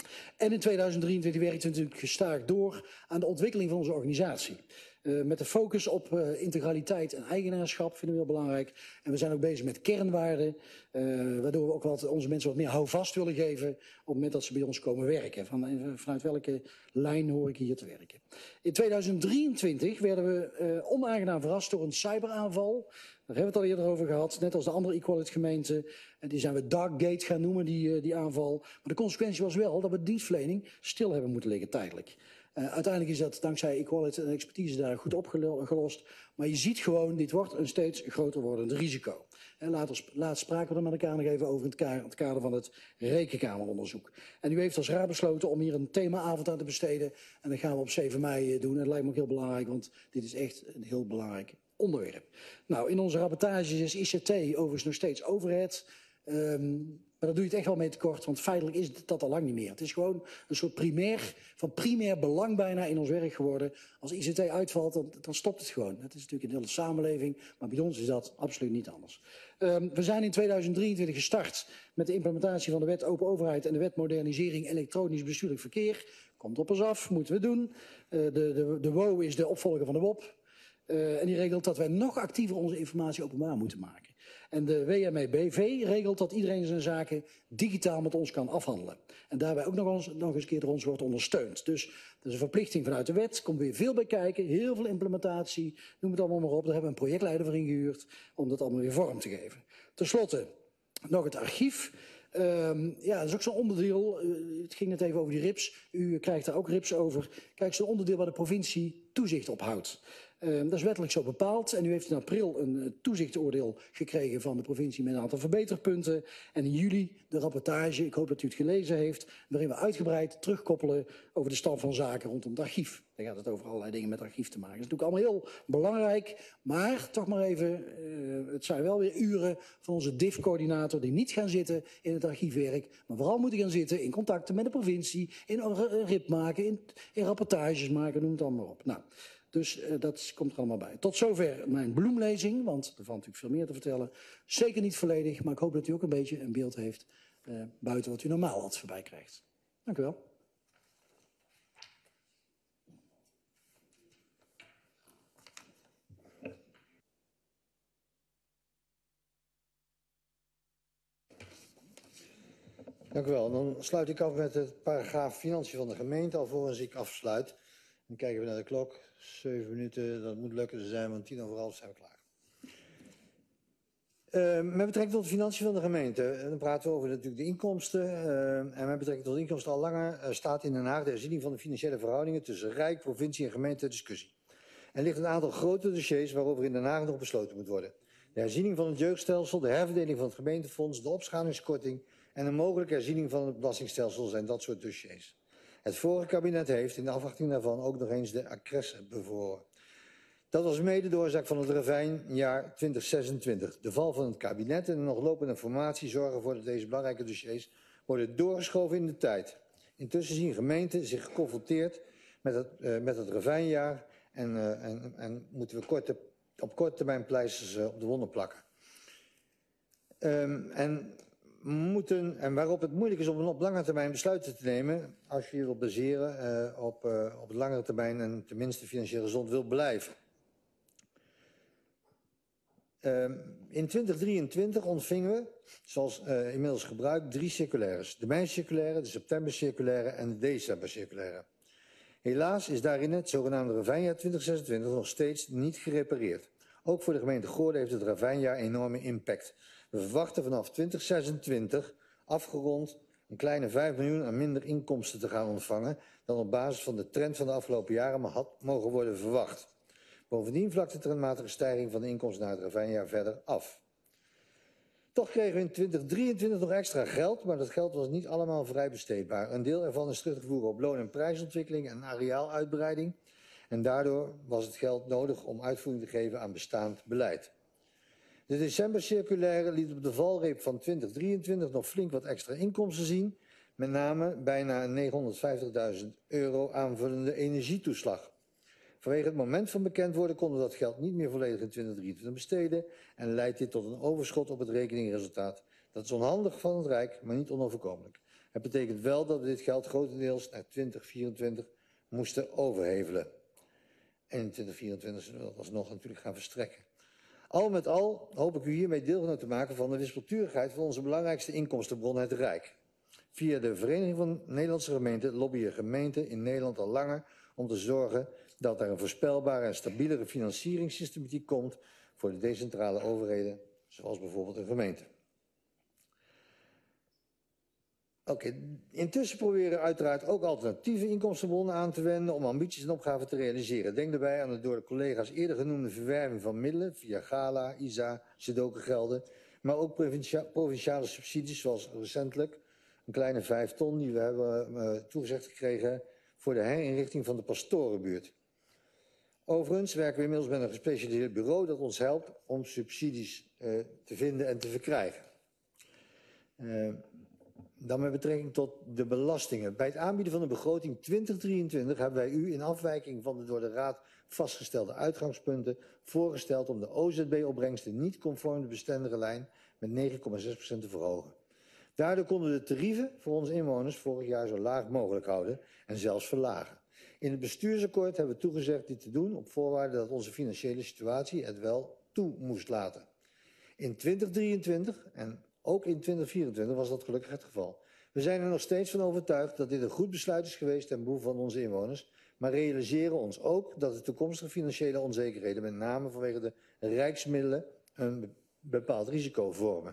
En in tweeduizend drieëntwintig werkt we natuurlijk gestaag door aan de ontwikkeling van onze organisatie. Uh, met de focus op uh, integraliteit en eigenaarschap vinden we heel belangrijk. En we zijn ook bezig met kernwaarden, uh, waardoor we ook wat, onze mensen wat meer houvast willen geven op het moment dat ze bij ons komen werken. Van, vanuit welke lijn hoor ik hier te werken. In tweeduizend drieëntwintig werden we uh, onaangenaam verrast door een cyberaanval. Daar hebben we het al eerder over gehad, net als de andere Equality gemeenten. En die zijn we Darkgate gaan noemen, die, uh, die aanval. Maar de consequentie was wel dat we dienstverlening stil hebben moeten liggen tijdelijk. Uh, uiteindelijk is dat dankzij Equality en expertise daar goed opgelost. Maar je ziet gewoon, dit wordt een steeds groter wordend risico. En later, laatst spraken we er met elkaar nog even over in het, ka het kader van het rekenkameronderzoek. En u heeft als raad besloten om hier een themaavond aan te besteden. En dat gaan we op zeven mei doen. En dat lijkt me ook heel belangrijk, want dit is echt een heel belangrijk onderwerp. Nou, in onze rapportages is I C T overigens nog steeds overhead. Um, maar daar doe je het echt wel mee tekort, want feitelijk is dat al lang niet meer. Het is gewoon een soort primair, van primair belang bijna in ons werk geworden. Als I C T uitvalt, dan, dan stopt het gewoon. Het is natuurlijk in de hele samenleving, maar bij ons is dat absoluut niet anders. Um, we zijn in tweeduizend drieëntwintig gestart met de implementatie van de wet Open Overheid en de wet Modernisering Elektronisch Bestuurlijk Verkeer. Komt op ons af, moeten we doen. Uh, de, de, de W O is de opvolger van de W O P. Uh, en die regelt dat wij nog actiever onze informatie openbaar moeten maken. En de W M E B V regelt dat iedereen zijn zaken digitaal met ons kan afhandelen. En daarbij ook nog eens, nog eens een keer door ons wordt ondersteund. Dus dat is een verplichting vanuit de wet. Komt weer veel bij kijken. Heel veel implementatie. Noem het allemaal maar op. Daar hebben we een projectleider voor ingehuurd om dat allemaal weer vorm te geven. Ten slotte nog het archief. Um, ja, dat is ook zo'n onderdeel. Uh, het ging net even over die R I Ps. U krijgt daar ook R I Ps over. Kijk, zo'n onderdeel waar de provincie toezicht op houdt. Uh, dat is wettelijk zo bepaald. En u heeft in april een uh, toezichtsoordeel gekregen van de provincie met een aantal verbeterpunten. En in juli de rapportage, ik hoop dat u het gelezen heeft, waarin we uitgebreid terugkoppelen over de stand van zaken rondom het archief. Daar gaat het over allerlei dingen met het archief te maken. Dat is natuurlijk allemaal heel belangrijk. Maar toch maar even, uh, het zijn wel weer uren van onze D I F-coördinator die niet gaan zitten in het archiefwerk. Maar vooral moeten gaan zitten in contacten met de provincie, in een R I P maken, in, in rapportages maken, noem het allemaal op. Nou. Dus uh, dat komt er allemaal bij. Tot zover mijn bloemlezing, want er valt natuurlijk veel meer te vertellen. Zeker niet volledig, maar ik hoop dat u ook een beetje een beeld heeft uh, buiten wat u normaal altijd voorbij krijgt. Dank u wel. Dank u wel. Dan sluit ik af met het paragraaf financiën van de gemeente, alvorens ik afsluit. Dan kijken we naar de klok. Zeven minuten, dat moet lukken. Ze zijn, want tien over half zijn we klaar. Uh, met betrekking tot de financiën van de gemeente, dan praten we over natuurlijk de inkomsten. Uh, en met betrekking tot de inkomsten al langer uh, staat in Den Haag de herziening van de financiële verhoudingen tussen Rijk, provincie en gemeente ter discussie. Er ligt een aantal grote dossiers waarover in Den Haag nog besloten moet worden. De herziening van het jeugdstelsel, de herverdeling van het gemeentefonds, de opschalingskorting en een mogelijke herziening van het belastingstelsel zijn dat soort dossiers. Het vorige kabinet heeft in de afwachting daarvan ook nog eens de accres bevoren. Dat was mede de oorzaak van het ravijnjaar twintig zesentwintig. De val van het kabinet en de nog lopende formatie zorgen ervoor dat deze belangrijke dossiers worden doorgeschoven in de tijd. Intussen zien gemeenten zich geconfronteerd met het, uh, met het ravijnjaar en, uh, en, en moeten we korte, op korte termijn pleisters uh, op de wonden plakken. Um, en moeten, en waarop het moeilijk is om op lange termijn besluiten te nemen, als je je wilt baseren uh, op, uh, op langere termijn en tenminste financieel gezond wil blijven. Uh, in twintig drieëntwintig ontvingen we, zoals uh, inmiddels gebruikt, drie circulaires. De mei-circulaire, de september-circulaire en de december-circulaire. Helaas is daarin het zogenaamde ravijnjaar twintig zesentwintig nog steeds niet gerepareerd. Ook voor de gemeente Goorlen heeft het ravijnjaar enorme impact. We verwachten vanaf twintig zesentwintig afgerond een kleine vijf miljoen aan minder inkomsten te gaan ontvangen dan op basis van de trend van de afgelopen jaren maar had mogen worden verwacht. Bovendien vlakt de trendmatige stijging van de inkomsten na het ravijnjaar verder af. Toch kregen we in twintig drieëntwintig nog extra geld, maar dat geld was niet allemaal vrij besteedbaar. Een deel ervan is terug te voeren op loon- en prijsontwikkeling en areaaluitbreiding. En daardoor was het geld nodig om uitvoering te geven aan bestaand beleid. De december-circulaire liet op de valreep van twintig drieëntwintig nog flink wat extra inkomsten zien. Met name bijna negenhonderdvijftigduizend euro aanvullende energietoeslag. Vanwege het moment van bekend worden konden we dat geld niet meer volledig in twintig drieëntwintig besteden en leidt dit tot een overschot op het rekeningresultaat. Dat is onhandig van het Rijk, maar niet onoverkomelijk. Het betekent wel dat we dit geld grotendeels naar twintig vierentwintig moesten overhevelen. En in twintig vierentwintig zullen we dat alsnog natuurlijk gaan verstrekken. Al met al hoop ik u hiermee deelgenoot te maken van de wispelturigheid van onze belangrijkste inkomstenbron, het Rijk. Via de Vereniging van Nederlandse Gemeenten lobbyen gemeenten in Nederland al langer om te zorgen dat er een voorspelbare en stabielere financieringssystematiek komt voor de decentrale overheden, zoals bijvoorbeeld een gemeente. Oké, okay. Intussen proberen we uiteraard ook alternatieve inkomstenbronnen aan te wenden om ambities en opgaven te realiseren. Denk daarbij aan de door de collega's eerder genoemde verwerving van middelen via Gala, I S A, Sudoku-gelden, maar ook provincia provinciale subsidies zoals recentelijk een kleine vijf ton die we hebben uh, toegezegd gekregen voor de herinrichting van de pastorenbuurt. Overigens werken we inmiddels met een gespecialiseerd bureau dat ons helpt om subsidies uh, te vinden en te verkrijgen. Uh, dan met betrekking tot de belastingen. Bij het aanbieden van de begroting twintig drieëntwintig hebben wij u in afwijking van de door de Raad vastgestelde uitgangspunten voorgesteld om de O Z B-opbrengsten niet conform de bestendige lijn met negen komma zes procent te verhogen. Daardoor konden we de tarieven voor onze inwoners vorig jaar zo laag mogelijk houden en zelfs verlagen. In het bestuursakkoord hebben we toegezegd dit te doen op voorwaarde dat onze financiële situatie het wel toe moest laten. In twintig drieëntwintig en ook in twintig vierentwintig was dat gelukkig het geval. We zijn er nog steeds van overtuigd dat dit een goed besluit is geweest ten behoeve van onze inwoners, maar realiseren ons ook dat de toekomstige financiële onzekerheden, met name vanwege de rijksmiddelen, een bepaald risico vormen.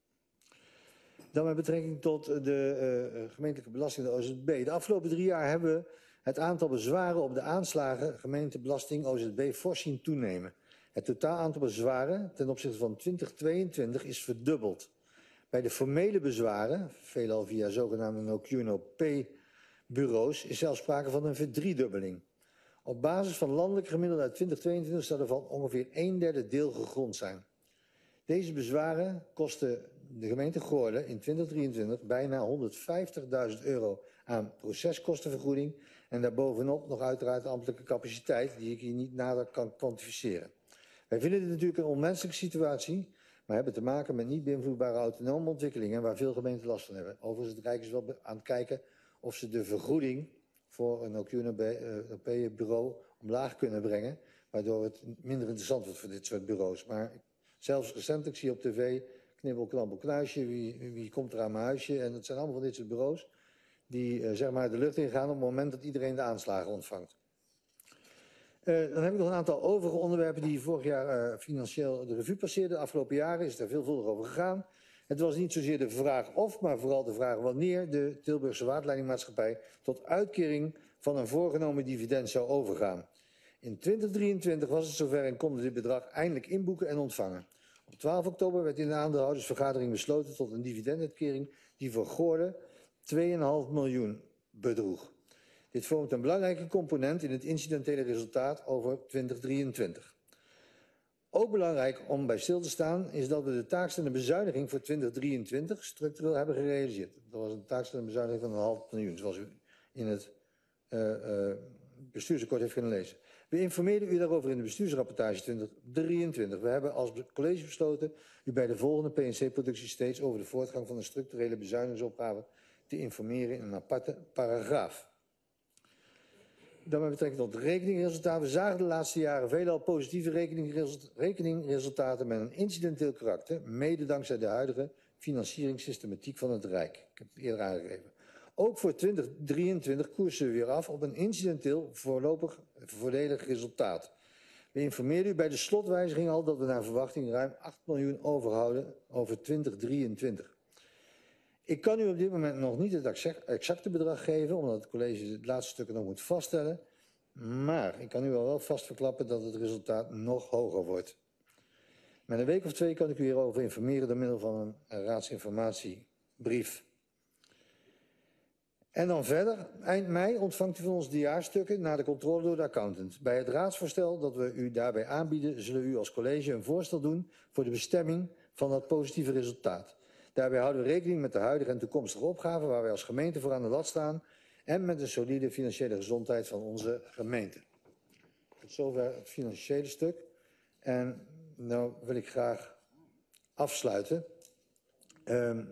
Dan met betrekking tot de uh, gemeentelijke belasting, de O Z B. De afgelopen drie jaar hebben we het aantal bezwaren op de aanslagen gemeentebelasting O Z B fors zien toenemen. Het totaal aantal bezwaren ten opzichte van twintig tweeëntwintig is verdubbeld. Bij de formele bezwaren, veelal via zogenaamde no-Q-no-P-bureaus, is zelfs sprake van een verdriedubbeling. Op basis van landelijk gemiddelde uit twintig tweeëntwintig zou er van ongeveer een derde deel gegrond zijn. Deze bezwaren kosten de gemeente Goorlen in twintig drieëntwintig bijna honderdvijftigduizend euro aan proceskostenvergoeding en daarbovenop nog uiteraard de ambtelijke capaciteit die ik hier niet nader kan kwantificeren. Wij vinden dit natuurlijk een onmenselijke situatie, maar hebben te maken met niet beïnvloedbare autonome ontwikkelingen waar veel gemeenten last van hebben. Overigens, het Rijk is wel aan het kijken of ze de vergoeding voor een no-Q-no-P-bureau omlaag kunnen brengen, waardoor het minder interessant wordt voor dit soort bureaus. Maar zelfs recentelijk zie je op tv knibbel, knabbel, knuisje, wie, wie komt er aan mijn huisje. En dat zijn allemaal van dit soort bureaus die uh, zeg maar de lucht ingaan op het moment dat iedereen de aanslagen ontvangt. Uh, dan heb ik nog een aantal overige onderwerpen die vorig jaar uh, financieel de revue passeerden. De afgelopen jaren is er veelvuldig over gegaan. Het was niet zozeer de vraag of, maar vooral de vraag wanneer de Tilburgse Waterleidingmaatschappij tot uitkering van een voorgenomen dividend zou overgaan. In twintig drieëntwintig was het zover en konden dit bedrag eindelijk inboeken en ontvangen. Op twaalf oktober werd in de aandeelhoudersvergadering besloten tot een dividenduitkering die voor Goorlen twee komma vijf miljoen bedroeg. Dit vormt een belangrijke component in het incidentele resultaat over twintig drieëntwintig. Ook belangrijk om bij stil te staan is dat we de taakstellende bezuiniging voor twintig drieëntwintig structureel hebben gerealiseerd. Dat was een taakstellende bezuiniging van een half miljoen, zoals u in het uh, uh, bestuursakkoord heeft kunnen lezen. We informeerden u daarover in de bestuursrapportage twintig drieëntwintig. We hebben als college besloten u bij de volgende P en C-productie steeds over de voortgang van de structurele bezuinigingsopgave te informeren in een aparte paragraaf. Dan met betrekking tot rekeningresultaten. We zagen de laatste jaren veelal positieve rekeningresultaten met een incidenteel karakter, mede dankzij de huidige financieringssystematiek van het Rijk. Ik heb het eerder aangegeven. Ook voor twintig drieëntwintig koersen we weer af op een incidenteel voorlopig voordelig resultaat. We informeerden u bij de slotwijziging al dat we naar verwachting ruim acht miljoen overhouden over twintig drieëntwintig. Ik kan u op dit moment nog niet het exacte bedrag geven, omdat het college het laatste stukken nog moet vaststellen. Maar ik kan u al wel vast verklappen dat het resultaat nog hoger wordt. Met een week of twee kan ik u hierover informeren door middel van een raadsinformatiebrief. En dan verder, eind mei ontvangt u van ons de jaarstukken na de controle door de accountant. Bij het raadsvoorstel dat we u daarbij aanbieden, zullen u als college een voorstel doen voor de bestemming van dat positieve resultaat. Daarbij houden we rekening met de huidige en toekomstige opgaven waar wij als gemeente voor aan de lat staan en met de solide financiële gezondheid van onze gemeente. Tot zover het financiële stuk. En nou wil ik graag afsluiten. Um,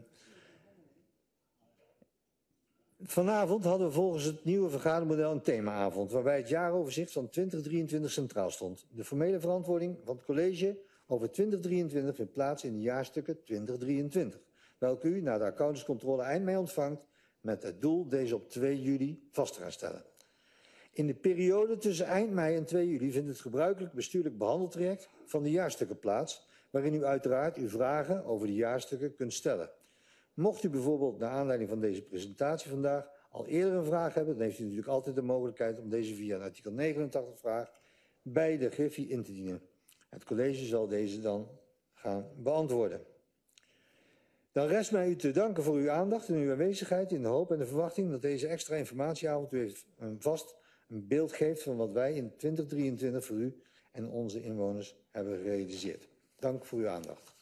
Vanavond hadden we volgens het nieuwe vergadermodel een themaavond, waarbij het jaaroverzicht van twintig drieëntwintig centraal stond. De formele verantwoording van het college over twintig drieëntwintig vindt plaats in de jaarstukken twintig drieëntwintig, welke u na de accountantscontrole eind mei ontvangt met het doel deze op twee juli vast te gaan stellen. In de periode tussen eind mei en twee juli vindt het gebruikelijk bestuurlijk behandeltraject van de jaarstukken plaats, waarin u uiteraard uw vragen over de jaarstukken kunt stellen. Mocht u bijvoorbeeld naar aanleiding van deze presentatie vandaag al eerder een vraag hebben, dan heeft u natuurlijk altijd de mogelijkheid om deze via een artikel negenentachtig vraag bij de Griffie in te dienen. Het college zal deze dan gaan beantwoorden. Dan rest mij u te danken voor uw aandacht en uw aanwezigheid in de hoop en de verwachting dat deze extra informatieavond u vast een beeld geeft van wat wij in twintig drieëntwintig voor u en onze inwoners hebben gerealiseerd. Dank voor uw aandacht.